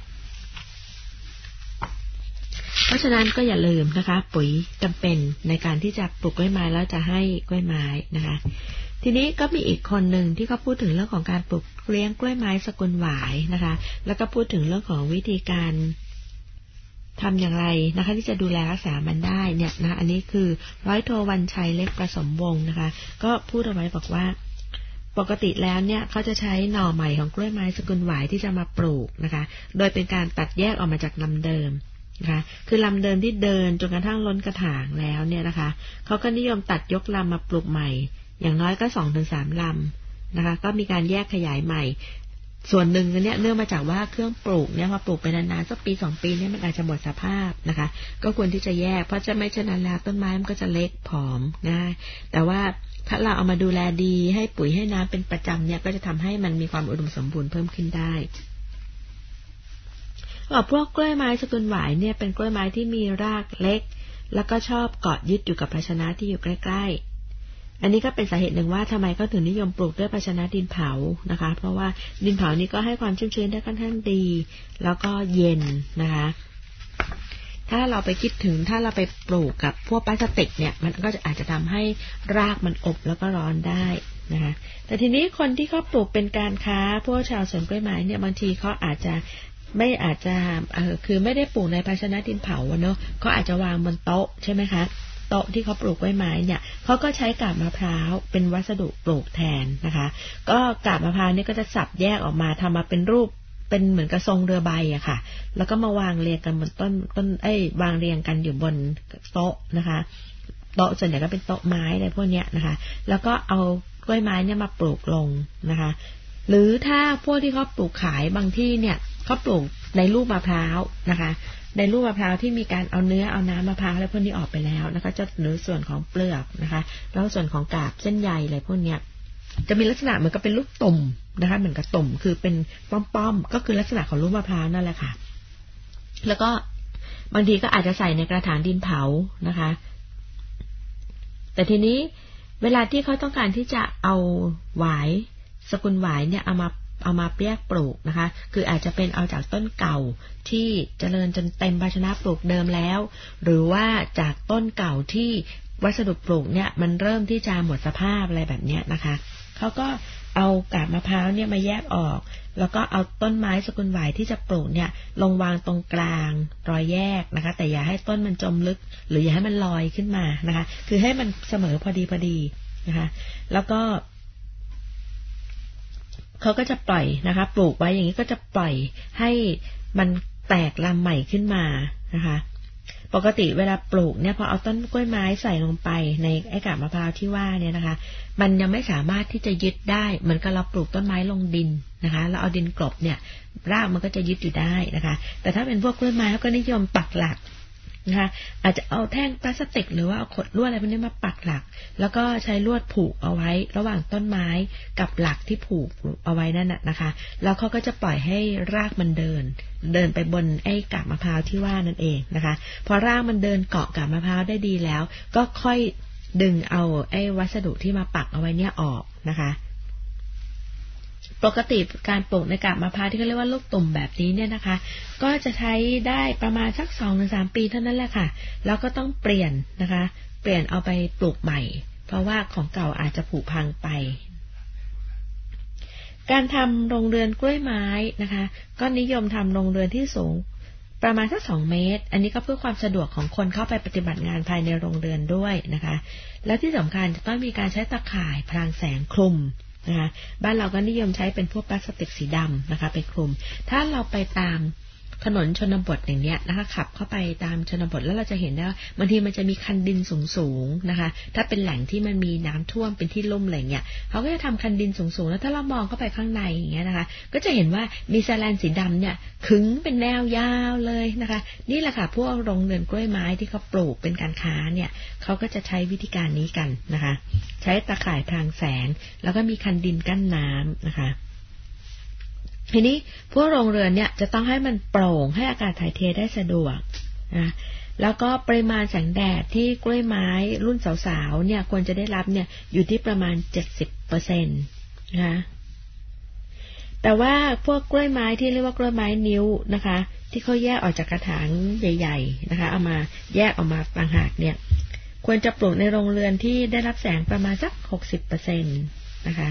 เพราะฉะนั้นก็อย่าลืมนะคะปุ๋ยจำเป็นในการที่จะปลูกกล้วยไม้แล้วจะให้กล้วยไม้นะคะทีนี้ก็มีอีกคนหนึ่งที่เขาพูดถึงเรื่องของการปลูกเลี้ยงกล้วยไม้สกุลหวายนะคะแล้วก็พูดถึงเรื่องของวิธีการทำอย่างไรนะคะที่จะดูแลรักษามันได้เนี่ยนะอันนี้คือร้อยโทวันชัยเล็กประสมวงศ์นะคะก็พูดเอาไว้บอกว่าปกติแล้วเนี่ยเขาจะใช้หน่อใหม่ของกล้วยไม้สกุลหวายที่จะมาปลูกนะคะโดยเป็นการตัดแยกออกมาจากลำเดิมนะคะคือลำเดิมที่เดินจนกระทั่งล้นกระถางแล้วเนี่ยนะคะเขาก็นิยมตัดยกลำมาปลูกใหม่อย่างน้อยก็ 2-3 ลำนะคะก็มีการแยกขยายใหม่ส่วนหนึ่งเนี่ยเนื่องมาจากว่าเครื่องปลูกเนี่ยพอปลูกไปนานๆสักปี2 ปีเนี่ยมันอาจจะหมดสภาพนะคะก็ควรที่จะแยกเพราะจะไม่เช่นนั้นแล้วต้นไม้มันก็จะเล็กผอมง่ายแต่ว่าถ้าเราเอามาดูแลดีให้ปุ๋ยให้น้ำเป็นประจำเนี่ยก็จะทำให้มันมีความอุดมสมบูรณ์เพิ่มขึ้นได้พวกกล้วยไม้สกุลหวายเนี่ยเป็นกล้วยไม้ที่มีรากเล็กแล้วก็ชอบเกาะยึดอยู่กับภาชนะที่อยู่ใกล้ๆอันนี้ก็เป็นสาเหตุหนึ่งว่าทำไมเขาถึงนิยมปลูกด้วยภาชนะดินเผานะคะเพราะว่าดินเผานี้ก็ให้ความชุ่มชื้นได้ค่อนข้างดีแล้วก็เย็นนะคะถ้าเราไปคิดถึงถ้าเราไปปลูกกับพวกพลาสติกเนี่ยมันก็อาจจะทำให้รากมันอบแล้วก็ร้อนได้นะคะแต่ทีนี้คนที่เขาปลูกเป็นการค้าพวกชาวสวนกล้วยไม้เนี่ยบางทีเขาอาจจะคือไม่ได้ปลูกในภาชนะดินเผาเนอะเขาอาจจะวางบนโต๊ะใช่ไหมคะโต๊ะที่เขาปลูกกล้วยไม้เนี่ยเขาก็ใช้กาบมะพร้าวเป็นวัสดุปลูกแทนนะคะก็กาบมะพร้าวเนี่ยก็จะสับแยกออกมาทำมาเป็นรูปเป็นเหมือนกระทรงเรือใบอะค่ะแล้วก็มาวางเรียงกันบนต้นวางเรียงกันอยู่บนโต๊ะนะคะโต๊ะส่วนใหญ่ก็เป็นโต๊ะไม้อะไรพวกเนี้ยนะคะแล้วก็เอากล้วยไม้เนี่ยมาปลูกลงนะคะหรือถ้าพวกที่เขาปลูกขายบางที่เนี่ยเขาปลูกในลูกมะพร้าวนะคะในลูกมะพร้าวที่มีการเอาเนื้อเอาน้ำมะพร้าวอะไรพวกนี้ออกไปแล้วนะคะจะเหลือส่วนของเปลือกนะคะแล้วส่วนของกาบเส้นใยอะไรพวกเนี้ยจะมีลักษณะเหมือนกับเป็นลูกตุ่มนะคะเหมือนกับตุ่มคือเป็นป้อมๆก็คือลักษณะของลูกมะพร้าวนั่นแหละค่ะแล้วก็บางทีก็อาจจะใส่ในกระถางดินเผานะคะแต่ทีนี้เวลาที่เขาต้องการที่จะเอาหวายสกุลหวายเนี่ยเอามาแยกปลูกนะคะคืออาจจะเป็นเอาจากต้นเก่าที่เจริญจนเต็มภาชนะปลูกเดิมแล้วหรือว่าจากต้นเก่าที่วัสดุปลูกเนี่ยมันเริ่มที่จะหมดสภาพอะไรแบบนี้นะคะเขาก็เอากาบมะพร้าวเนี่ยมาแยกออกแล้วก็เอาต้นไม้สกุลหวายที่จะปลูกเนี่ยลงวางตรงกลางรอยแยกนะคะแต่อย่าให้ต้นมันจมลึกหรืออย่าให้มันลอยขึ้นมานะคะคือให้มันเสมอพอดีนะคะแล้วก็เขาก็จะปล่อยนะคะปลูกไว้อย่างนี้ก็จะปล่อยให้มันแตกลำใหม่ขึ้นมานะคะปกติเวลาปลูกเนี่ยพอเอาต้นกล้วยไม้ใส่ลงไปในไอ้กาบมะพร้าวที่ว่าเนี่ยนะคะมันยังไม่สามารถที่จะยึดได้เหมือนกับเราปลูกต้นไม้ลงดินนะคะแล้วเอาดินกลบเนี่ยรากมันก็จะยึดอยู่ได้นะคะแต่ถ้าเป็นพวกกล้วยไม้เขาก็นิยมปักหลักนะคะอาจจะเอาแท่งพลาสติกหรือว่าเอาขดลวดอะไรพวกนี้มาปักหลักแล้วก็ใช้ลวดผูกเอาไว้ระหว่างต้นไม้กับหลักที่ผูกเอาไว้นั่นนะคะแล้วเขาก็จะปล่อยให้รากมันเดินไปบนไอ้กาบมะพร้าวที่ว่านั่นเองนะคะพอรากมันเดินเกาะกาบมะพร้าวได้ดีแล้วก็ค่อยดึงเอาไอ้วัสดุที่มาปักเอาไว้เนี่ยออกนะคะปกติการปลูกในกาบมะพร้าวที่เขาเรียกว่าลูกตุ่มแบบนี้เนี่ยนะคะก็จะใช้ได้ประมาณสัก 2-3 ปีเท่านั้นแหละค่ะแล้วก็ต้องเปลี่ยนนะคะเปลี่ยนเอาไปปลูกใหม่เพราะว่าของเก่าอาจจะผุพังไปการทำโรงเรือนกล้วยไม้นะคะก็นิยมทำโรงเรือนที่สูงประมาณสัก2 เมตรอันนี้ก็เพื่อความสะดวกของคนเข้าไปปฏิบัติงานภายในโรงเรือนด้วยนะคะและที่สำคัญจะต้องมีการใช้ตะข่ายพรางแสงคลุมนะคะบ้านเราก็นิยมใช้เป็นพวกพลาสติกสีดำนะคะไปคลุมถ้าเราไปตามถนนชนบทอย่างเนี้ยนะคะขับเข้าไปตามชนบทแล้วเราจะเห็นได้ว่าบางทีมันจะมีคันดินสูงๆนะคะถ้าเป็นแหล่งที่มันมีน้ำท่วมเป็นที่ลุ่มอะไรเงี้ยเขาก็จะทำคันดินสูงๆแล้วถ้าเรามองเข้าไปข้างในอย่างเงี้ยนะคะก็จะเห็นว่ามีแสแลนสีดำเนี่ยขึงเป็นแนวยาวเลยนะคะนี่แหละค่ะพวกโรงเรือนกล้วยไม้ที่เขาปลูกเป็นการค้าเนี่ยเขาก็จะใช้วิธีการนี้กันนะคะใช้ตะข่ายพรางแสงแล้วก็มีคันดินกั้นน้ำนะคะทีนี้พวกโรงเรือนเนี่ยจะต้องให้มันโปร่งให้อากาศถ่ายเทได้สะดวกนะแล้วก็ปริมาณแสงแดดที่กล้วยไม้รุ่นสาวๆเนี่ยควรจะได้รับเนี่ยอยู่ที่ประมาณ 70% นะคะแต่ว่าพวกกล้วยไม้ที่เรียกว่ากล้วยไม้นิ้วนะคะที่เขาแยกออกจากกระถางใหญ่ๆนะคะเอามาแยกออกมาต่างหากเนี่ยควรจะปลูกในโรงเรือนที่ได้รับแสงประมาณสัก 60% นะคะ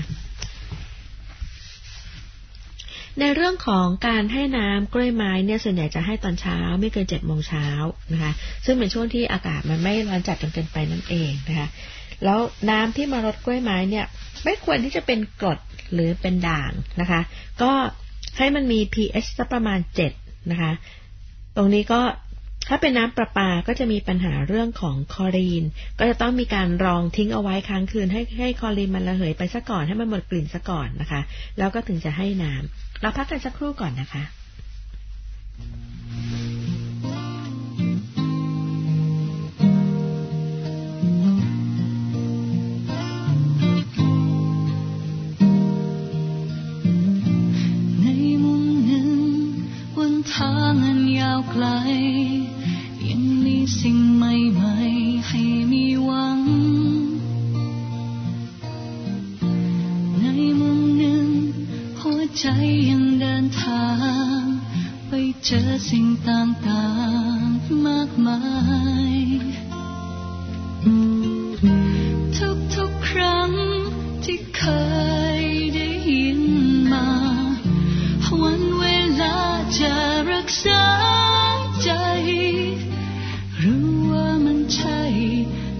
ในเรื่องของการให้น้ำกล้วยไม้เนี่ยส่วนใหญ่จะให้ตอนเช้าไม่เกิน 7 โมงเช้านะคะซึ่งเป็นช่วงที่อากาศมันไม่ร้อนจัดจนเกินไปนั่นเองนะคะแล้วน้ำที่มารดกล้วยไม้เนี่ยไม่ควรที่จะเป็นกรดหรือเป็นด่างนะคะก็ให้มันมี pH สักประมาณ 7นะคะตรงนี้ก็ถ้าเป็นน้ำประปาก็จะมีปัญหาเรื่องของคลอรีนก็จะต้องมีการรองทิ้งเอาไว้ค้างคืนให้คลอรีนมันระเหยไปซะก่อนให้มันหมดกลิ่นซะก่อนนะคะแล้วก็ถึงจะให้น้ำเราพักกันสักครู่ก่อนนะคะในมุมหนึ่งบนทางอันยาวไกลยังมีสิ่งใหม่ๆให้มีหวังในมุมหนึ่งหัวใจยังเดินทางไปเจอสิ่งต่างๆมากมายทุกๆครั้งที่เคยได้ยินมาวันเวลาจะรักษาใจรู้ว่ามันใช่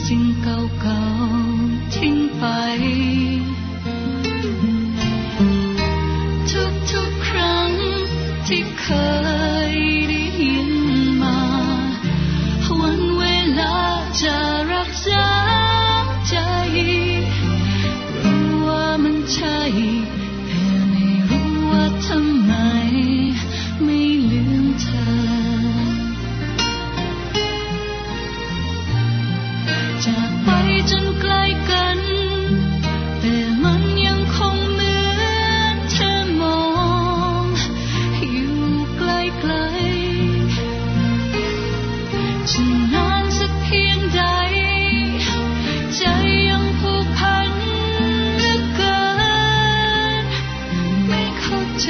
สิ่งเก่าๆทิ้งไปทุกๆครั้งที่เคยได้ยินมาวันเวลาจะรักษาใจรู้ว่ามันใช่แต่ไม่รู้ว่าทำไมไม่ลืมเธอจากไปจนไกลกันแต่มันยังคงเหมือนเธอมองอยู่ไกลๆจะนานสักเพียงใดใจยังผูกพันเหลือเกินไม่เข้าใจ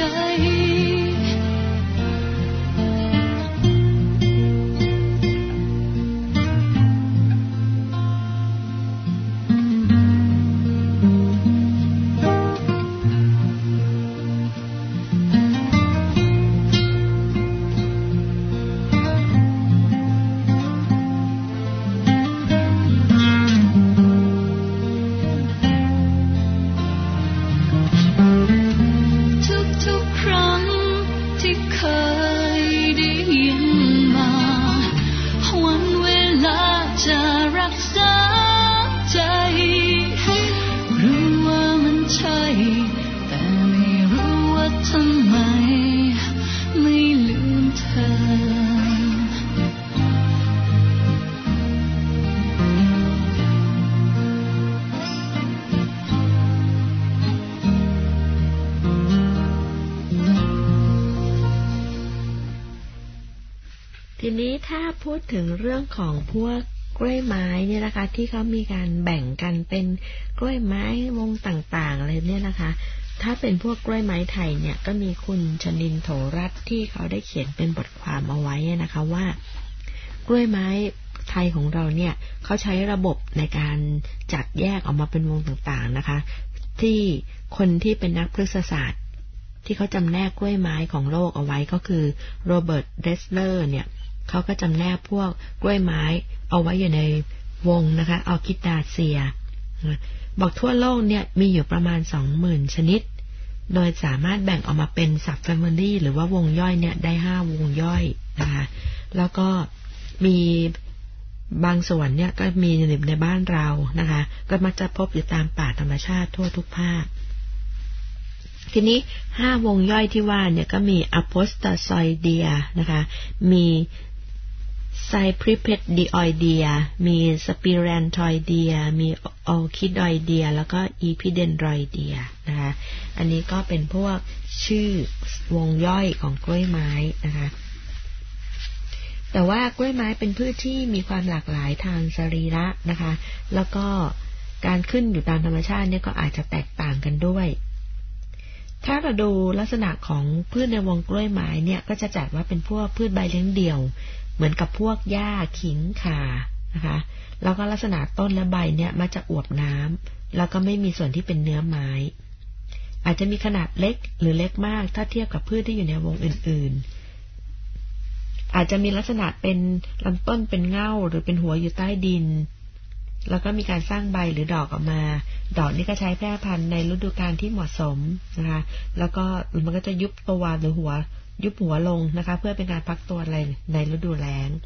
ทีนี้ถ้าพูดถึงเรื่องของพวกกล้วยไม้เนี่ยนะคะที่เขามีการแบ่งกันเป็นกล้วยไม้วงต่างๆอะไรเนี่ยนะคะถ้าเป็นพวกกล้วยไม้ไทยเนี่ยก็มีคุณชนินทร์ โถรัตน์ที่เขาได้เขียนเป็นบทความเอาไว้นะคะว่ากล้วยไม้ไทยของเราเนี่ยเขาใช้ระบบในการจัดแยกออกมาเป็นวงต่างๆนะคะที่คนที่เป็นนักพฤกษศาสตร์ที่เขาจำแนกกล้วยไม้ของโลกเอาไว้ก็คือโรเบิร์ต เดสเลอร์เนี่ยเขาก็จำแนกพวกกล้วยไม้เอาไว้อยู่ในวงนะคะออร์คิดดาเซียบอกทั่วโลกเนี่ยมีอยู่ประมาณ 20,000 ชนิดโดยสามารถแบ่งออกมาเป็นซับแฟมิลี่หรือว่าวงย่อยเนี่ยได้5วงย่อยนะคะแล้วก็มีบางส่วนเนี่ยก็มีอยู่ในบ้านเรานะคะก็มักจะพบอยู่ตามป่าธรรมชาติทั่วทุกภาคทีนี้5วงย่อยที่ว่าเนี่ยก็มีอะโพสตาซอยเดียนะคะมีไซพริเพดิออยเดียมีสปิแรนทอยเดียมีออคิดอยเดียแล้วก็อีพิเดนดรอยเดียนะคะอันนี้ก็เป็นพวกชื่อวงย่อยของกล้วยไม้นะคะแต่ว่ากล้วยไม้เป็นพืชที่มีความหลากหลายทางสรีระนะคะแล้วก็การขึ้นอยู่ตามธรรมชาติเนี่ยก็อาจจะแตกต่างกันด้วยถ้าเราดูลักษณะของพืชในวงกล้วยไม้เนี่ยก็จะจัดว่าเป็นพวกพืชใบเลี้ยงเดี่ยวเหมือนกับพวกหญ้าขิงข่านะคะแล้วก็ลักษณะต้นและใบเนี่ยมันจะอวบน้ำแล้วก็ไม่มีส่วนที่เป็นเนื้อไม้อาจจะมีขนาดเล็กหรือเล็กมากถ้าเทียบกับพืชที่อยู่ในวงอื่นๆอาจจะมีลักษณะเป็นลำต้นเป็นเง่าหรือเป็นหัวอยู่ใต้ดินแล้วก็มีการสร้างใบหรือดอกออกมาดอกนี้ก็ใช้แพร่พันธุ์ในฤดูกาลที่เหมาะสมนะคะแล้วก็มันก็จะยุบตัวหรือยุบหัวลงนะคะเพื่อเป็นการพักตัวอะไรในฤดูแล้ง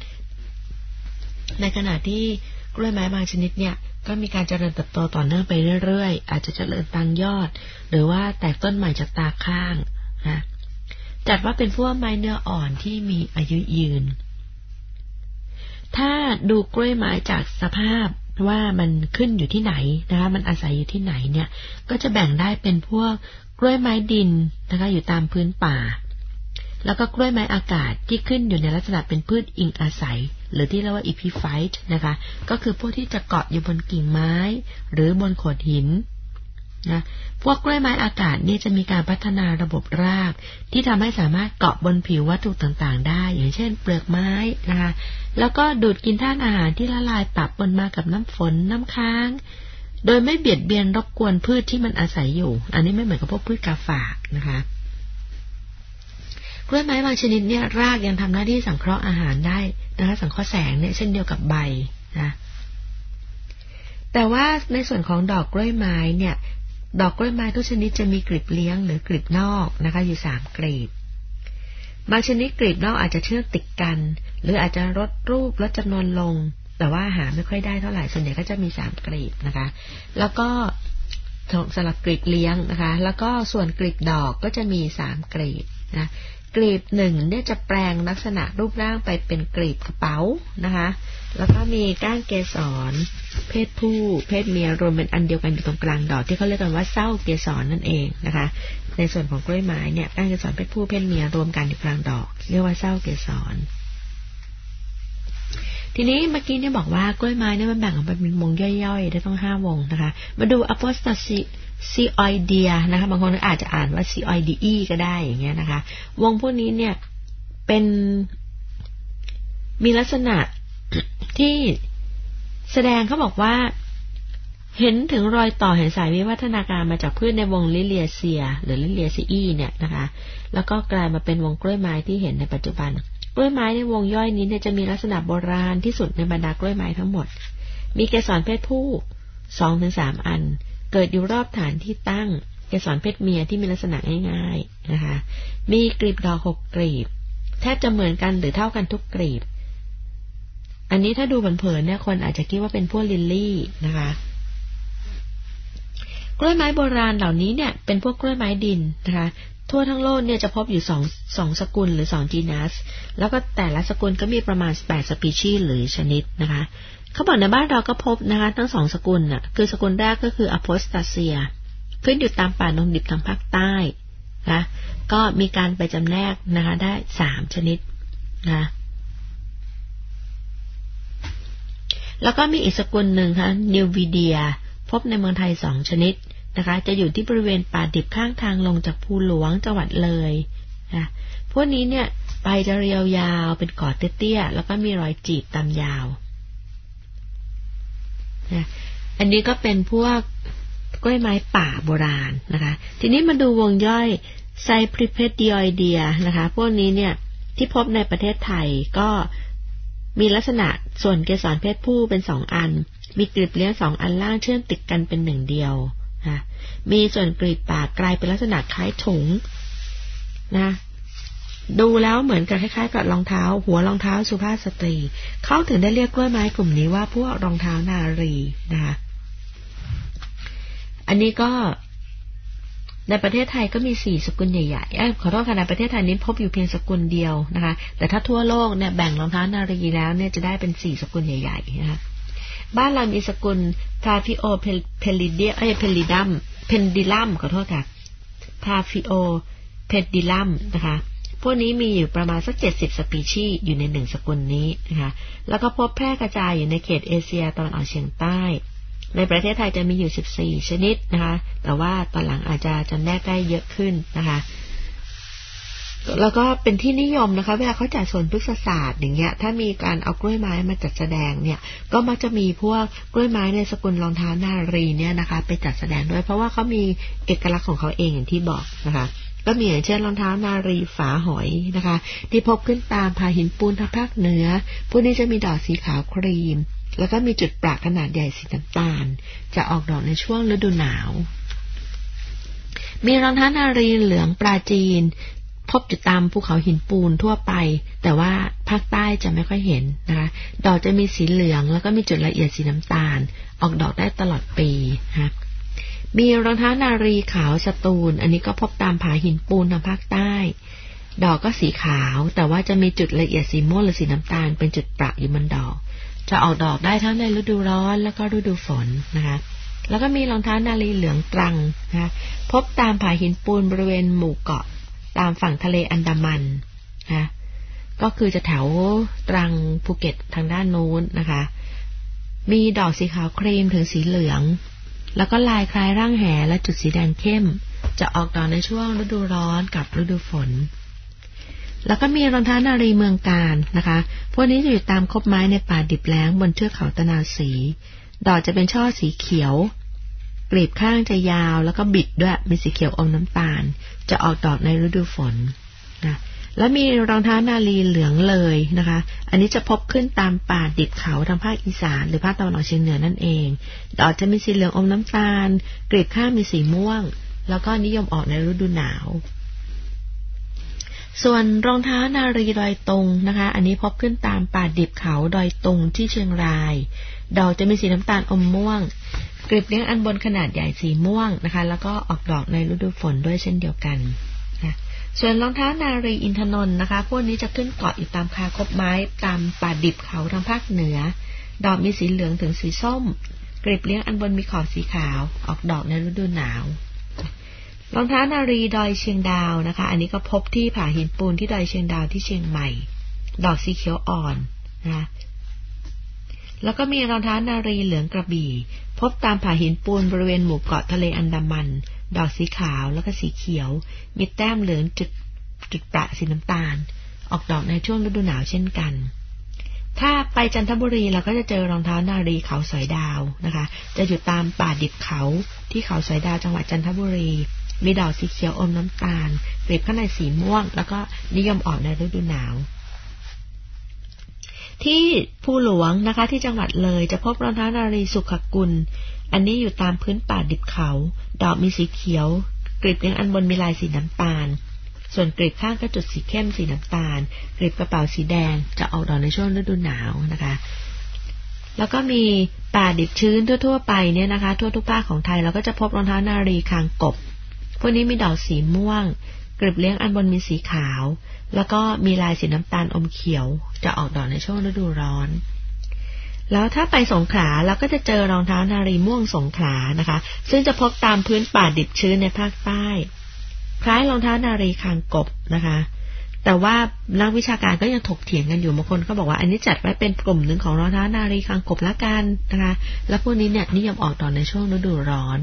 ในขณะที่กล้วยไม้บางชนิดเนี่ยก็มีการเจริญเติบโตต่อเนื่องไปเรื่อยๆอาจจะเจริญตั้งยอดหรือว่าแตกต้นใหม่จากตาข้างนะจัดว่าเป็นพวกไม้เนื้ออ่อนที่มีอายุยืนถ้าดูกล้วยไม้จากสภาพว่ามันขึ้นอยู่ที่ไหนนะคะมันอาศัยอยู่ที่ไหนเนี่ยก็จะแบ่งได้เป็นพวกกล้วยไม้ดินนะคะอยู่ตามพื้นป่าแล้วก็กล้วยไม้อากาศที่ขึ้นอยู่ในลักษณะเป็นพืชอิงอาศัยหรือที่เรียกว่า epiphyte นะคะก็คือพวกที่จะเกาะอยู่บนกิ่งไม้หรือบนโขดหินนะพวกกล้วยไม้อากาศนี่จะมีการพัฒนาระบบรากที่ทำให้สามารถเกาะบนผิววัตถุต่างๆได้อย่างเช่นเปลือกไม้นะคะแล้วก็ดูดกินธาตุอาหารที่ละลายปะปนมากับน้ำฝนน้ำค้างโดยไม่เบียดเบียนรบกวนพืชที่มันอาศัยอยู่อันนี้ไม่เหมือนกับพวกพืชกาฝากนะคะกล้วยไม้บางชนิดเนี่ยรากยังทำหน้าที่สังเคราะห์อาหารได้นะคะสังเคราะห์แสงเนี่ยเช่นเดียวกับใบนะแต่ว่าในส่วนของดอกกล้วยไม้เนี่ยดอกกล้วยไม้ทุกชนิดจะมีกลีบเลี้ยงหรือกลีบนอกนะคะอยู่3กลีบบางชนิดกลีบนอกอาจจะเชื่อมติดกันหรืออาจจะลดรูปลดจำนวนลงแต่ว่าหาไม่ค่อยได้เท่าไหร่ส่วนใหญ่ก็จะมี3กลีบนะคะแล้วก็สำหรับกลีบเลี้ยงนะคะแล้วก็ส่วนกลีบดอกก็จะมี3กลีบนะกลีบหนึ่งเนี่ยจะแปลงลักษณะรูปร่างไปเป็นกลีบกระเป๋านะคะแล้วก็มีก้านเกสรเพศผู้เพศเมียรวมเป็นอันเดียวกันอยู่ตรงกลางดอกที่เขาเรียกกันว่าเศร้าเกสรนั่นเองนะคะในส่วนของกล้วยไม้เนี่ยก้านเกสรเพศผู้เพศเมียรวมกันอยู่กลางดอกเรียกว่าเศร้าเกสรทีนี้เมื่อกี้เนี่ยบอกว่ากล้วยไม้เนี่ยมันแบ่งออกเป็นวงย่อยๆได้ต้อง5วงนะคะมาดู Apostosioidea นะคะบางคนอาจจะอ่านว่า Sioidea ก็ได้อย่างเงี้ยนะคะวงพวกนี้เนี่ยเป็นมีลักษณะที่แสดงเขาบอกว่าเห็นถึงรอยต่อแห่งสายวิวัฒนาการมาจากพืชในวงลิเลียเซียหรือลิเลียซีเนี่ยนะคะแล้วก็กลายมาเป็นวงกล้วยไม้ที่เห็นในปัจจุบันกล้วยไม้ในวงย่อยนี้เนี่ยจะมีลักษณะโบราณที่สุดในบรรดากล้วยไม้ทั้งหมดมีเกสรเพศผู้ 2-3 อันเกิดอยู่รอบฐานที่ตั้งเกสรเพศเมียที่มีลักษณะง่ายๆนะคะมีกลีบดอก6กลีบแทบจะเหมือนกันหรือเท่ากันทุกกลีบอันนี้ถ้าดูเผินๆเนี่ยคนอาจจะคิดว่าเป็นพวกลิลลี่นะคะกล้วยไม้โบราณเหล่านี้เนี่ยเป็นพวกกล้วยไม้ดินนะคะทั่วทั้งโลกเนี่ยจะพบอยู่2สกุลหรือ2จีนัสแล้วก็แต่ละสกุลก็มีประมาณ8สปีชีส์หรือชนิดนะคะเขาบอกในบ้านเราก็พบนะคะทั้ง2สกุลน่ะคือสกุลแรกก็คือ Apostasia ขึ้นอยู่ตามป่าดงดิบทางภาคใต้นะก็มีการไปจำแนกนะคะได้3ชนิดนะแล้วก็มีอีกสกุลหนึ่งค่ะ Nividia พบในเมืองไทย2ชนิดนะคะจะอยู่ที่บริเวณป่าดิบข้างทางลงจากภูหลวงจังหวัดเลยนะพวกนี้เนี่ยใบจะเรียวยาวเป็นกอดเตี้ยๆแล้วก็มีรอยจีบตามยาวนะอันนี้ก็เป็นพวกกล้วยไม้ป่าโบราณนะคะทีนี้มาดูวงย่อย Cypripedioidea นะคะพวกนี้เนี่ยที่พบในประเทศไทยก็มีลักษณะส่วนเกสรเพศผู้เป็น2อันมีกลีบเลี้ยง2อันล่างเชื่อมติดกันเป็น1เดียวนะมีส่วนกลีบปากกลายเป็นลักษณะคล้ายถุงนะดูแล้วเหมือนกับคล้ายๆกับรองเท้าหัวรองเท้าสุภาพสตรีเขาถึงได้เรียกกล้วยไม้กลุ่มนี้ว่าพวกรองเท้านารีนะคะอันนี้ก็ในประเทศไทยก็มี4สกุลใหญ่ๆขอโทษค่ะในประเทศไทยนี้พบอยู่เพียงสกุลเดียวนะคะแต่ถ้าทั่วโลกเนี่ยแบ่งรองเท้านารีแล้วเนี่ยจะได้เป็น4สกุลใหญ่ๆนะคะบ้านเรามีสกุล Papio pendulum ขอโทษค่ะ Papio pendulum นะคะพวกนี้มีอยู่ประมาณสัก70สปีชีส์อยู่ใน1สกุลนี้นะคะแล้วก็พบแพร่กระจายอยู่ในเขตเอเชียตะวันออกเฉียงใต้ในประเทศไทยจะมีอยู่14ชนิดนะคะแต่ว่าตอนหลังอาจจะจำแนกได้เยอะขึ้นนะคะแล้วก็เป็นที่นิยมนะคะเวลาเขาจัดสวนพฤกษศาสตร์อย่างเงี้ยถ้ามีการเอากล้วยไม้มาจัดแสดงเนี่ยก็มักจะมีพวกกล้วยไม้ในสกุลรองเท้านารีเนี่ยนะคะไปจัดแสดงด้วยเพราะว่าเขามีเอกลักษณ์ของเขาเองอย่างที่บอกนะคะก็มีอย่างเช่นรองเท้านารีฝาหอยนะคะที่พบขึ้นตามผาหินปูนทางภาคเหนือพวกนี้จะมีดอกสีขาวครีมแล้วก็มีจุดปรากขนาดใหญ่สีน้ำตาลจะออกดอกในช่วงฤดูหนาวมีรองเท้านารีเหลืองปลาจีนพบอยู่ตามภูเขาหินปูนทั่วไปแต่ว่าภาคใต้จะไม่ค่อยเห็นนะคะดอกจะมีสีเหลืองแล้วก็มีจุดละเอียดสีน้ำตาลออกดอกได้ตลอดปีนะมีรองเท้านารีขาวสตูลอันนี้ก็พบตามผาหินปูนทางภาคใต้ดอกก็สีขาวแต่ว่าจะมีจุดละเอียดสีม่วงหรือสีน้ำตาลเป็นจุดประอยู่บนดอกจะออกดอกได้ทั้งในฤดูร้อนแล้วก็ฤดูฝนนะคะแล้วก็มีรองเท้านารีเหลืองตรังนะคะพบตามผาหินปูนบริเวณหมู่เกาะตามฝั่งทะเลอันดามันนะก็คือจะแถวตรังภูเก็ตทางด้านโน้นนะคะมีดอกสีขาวครีมถึงสีเหลืองแล้วก็ลายคล้ายร่างแหและจุดสีแดงเข้มจะออกดอกในช่วงฤดูร้อนกับฤดูฝนแล้วก็มีรองเท้านารีเมืองกาญนะคะพวกนี้จะอยู่ตามคบไม้ในป่าดิบแล้งบนเทือกเขาตะนาวศรีดอกจะเป็นช่อสีเขียวกลีบข้างจะยาวแล้วก็บิดด้วยมีสีเขียวอมน้ำตาลจะออกดอกในฤดูฝนนะแล้วมีรองเท้านารีเหลืองเลยนะคะอันนี้จะพบขึ้นตามป่าดิบเขาทางภาคอีสานหรือภาคตะวันออกเฉียงเหนือนั่นเองดอกจะมีสีเหลืองอมน้ำตาลกลีบข้างมีสีม่วงแล้วก็นิยมออกในฤดูหนาวส่วนรองเท้านารีดอยตุงนะคะอันนี้พบขึ้นตามป่าดิบเขาดอยตุงที่เชียงรายดอกจะมีสีน้ำตาลอมม่วงกลีบเลี้ยงอันบนขนาดใหญ่สีม่วงนะคะแล้วก็ออกดอกในฤดูฝนด้วยเช่นเดียวกันนะส่วนรองเท้านารีอินทนนท์นะคะพวกนี้จะขึ้นเกาะอยู่ตามคาคบไม้ตามป่าดิบเขาทางภาคเหนือดอกมีสีเหลืองถึงสีส้มกลีบเลี้ยงอันบนมีขอบสีขาวออกดอกในฤดูหนาวรองเท้านารีดอยเชียงดาวนะคะอันนี้ก็พบที่ผาหินปูนที่ดอยเชียงดาวที่เชียงใหม่ดอกสีเขียวอ่อนนะแล้วก็มีรองเท้านารีเหลืองกระบี่พบตามผาหินปูนบริเวณหมู่เกาะทะเลอันดามันดอกสีขาวแล้วก็สีเขียวมีแต้มเหลืองจุดประสีน้ำตาลออกดอกในช่วงฤดูหนาวเช่นกันถ้าไปจันทบุรีเราก็จะเจอรองเท้านารีเขาสอยดาวนะคะจะอยู่ตามป่าดิบเขาที่เขาสอยดาวจังหวัดจันทบุรีมีดอกสีเขียวอมน้ำตาลกลีบข้างในสีม่วงแล้วก็นิยมออกในฤดูหนาวที่ภูหลวงนะคะที่จังหวัดเลยจะพบรองเท้านารีสุขกุลอันนี้อยู่ตามพื้นป่าดิบเขาดอกมีสีเขียวกลีบเลี้ยงอันบนมีลายสีน้ำตาลส่วนกลีบข้างก็จุดสีเข้มสีน้ำตาลกลีบกระเป๋าสีแดงจะออกดอกในช่วงฤดูหนาวนะคะแล้วก็มีป่าดิบชื้นทั่วๆไปเนี่ยนะคะทั่วทุกภาคของไทยเราก็จะพบรองเท้านารีคางกบพวกนี้มีดอกสีม่วงกลีบเลี้ยงอันบนมีสีขาวแล้วก็มีลายสีน้ำตาลอมเขียวจะออกดอกในช่วงฤดูร้อนแล้วถ้าไปสงขลาเราก็จะเจอรองเท้านารีม่วงสงขลานะคะซึ่งจะพบตามพื้นป่าดิบชื้นในภาคใต้คล้ายรองเท้านารีคางกบนะคะแต่ว่านักวิชาการก็ยังถกเถียงกันอยู่บางคนก็บอกว่าอันนี้จัดไว้เป็นกลุ่มหนึ่งของรองเท้านารีคางกบละกันนะคะแล้วพวกนี้เนี่ยนิยมออกดอกในช่วงฤดูร้อน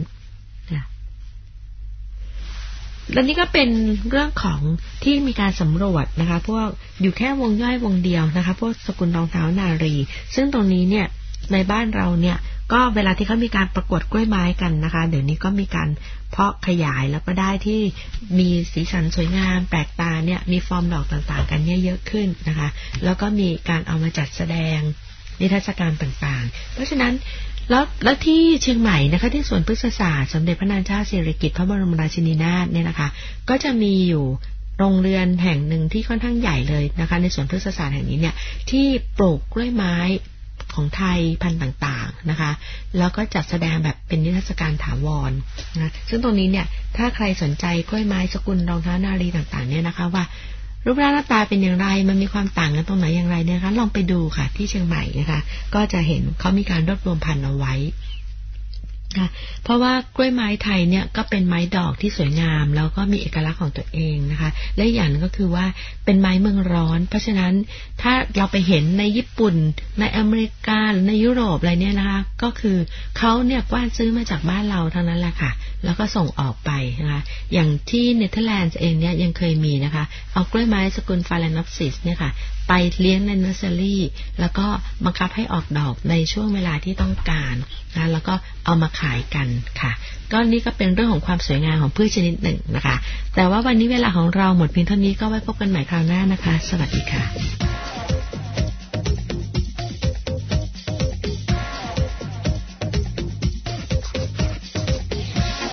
และนี่ก็เป็นเรื่องของที่มีการสำรวจนะคะพวกอยู่แค่วงย่อยวงเดียวนะคะพวกสกุลรองเท้านารีซึ่งตรงนี้เนี่ยในบ้านเราเนี่ยก็เวลาที่เขามีการประกวดกล้วยไม้กันนะคะเดี๋ยวนี้ก็มีการเพาะขยายแล้วก็ได้ที่มีสีสันสวยงามแปลกตาเนี่ยมีฟอร์มดอกต่างๆกันเยอะขึ้นนะคะแล้วก็มีการเอามาจัดแสดงนิทรรศการต่างๆเพราะฉะนั้นแล้วที่เชียงใหม่นะคะที่สวนพฤกษศาสตร์สมเด็จพระนางเจ้าสิริกิติ์พระบรมราชินีนาถเนี่ยนะคะก็จะมีอยู่โรงเรือนแห่งหนึ่งที่ค่อนข้างใหญ่เลยนะคะในสวนพฤกษศาสตร์แห่งนี้เนี่ยที่ปลูกกล้วยไม้ของไทยพันธุ์ต่างๆนะคะแล้วก็จัดแสดงแบบเป็นนิทรรศการถาวรนะซึ่งตรงนี้เนี่ยถ้าใครสนใจกล้วยไม้สกุลรองเท้านารีต่างๆเนี่ยนะคะว่ารูปร่างหน้าตาเป็นอย่างไรมันมีความต่างกันตรงไหนอย่างไรเนี่ยคะลองไปดูค่ะที่เชียงใหม่นะคะก็จะเห็นเขามีการรวบรวมพันธุ์เอาไว้เพราะว่ากล้วยไม้ไทยเนี่ยก็เป็นไม้ดอกที่สวยงามแล้วก็มีเอกลักษณ์ของตัวเองนะคะและอย่างนึงก็คือว่าเป็นไม้เมืองร้อนเพราะฉะนั้นถ้าเราไปเห็นในญี่ปุ่นในอเมริกาหรือในยุโรปอะไรเนี่ยนะคะก็คือเขาเนี่ยกว้านซื้อมาจากบ้านเราทั้งนั้นแหละค่ะแล้วก็ส่งออกไปนะคะอย่างที่เนเธอร์แลนด์เองเนี่ยยังเคยมีนะคะเอากล้วยไม้สกุลฟาเลนอปซิสเนี่ยค่ะไปเลี้ยงในเนอร์เซอรี่แล้วก็บังคับให้ออกดอกในช่วงเวลาที่ต้องการนะแล้วก็เอามาขายกันค่ะก็นี่ก็เป็นเรื่องของความสวยงามของพืชชนิดหนึ่งนะคะแต่ว่าวันนี้เวลาของเราหมดเพียงเท่านี้ก็ไว้พบกันใหม่คราวหน้านะคะสวัสดีค่ะ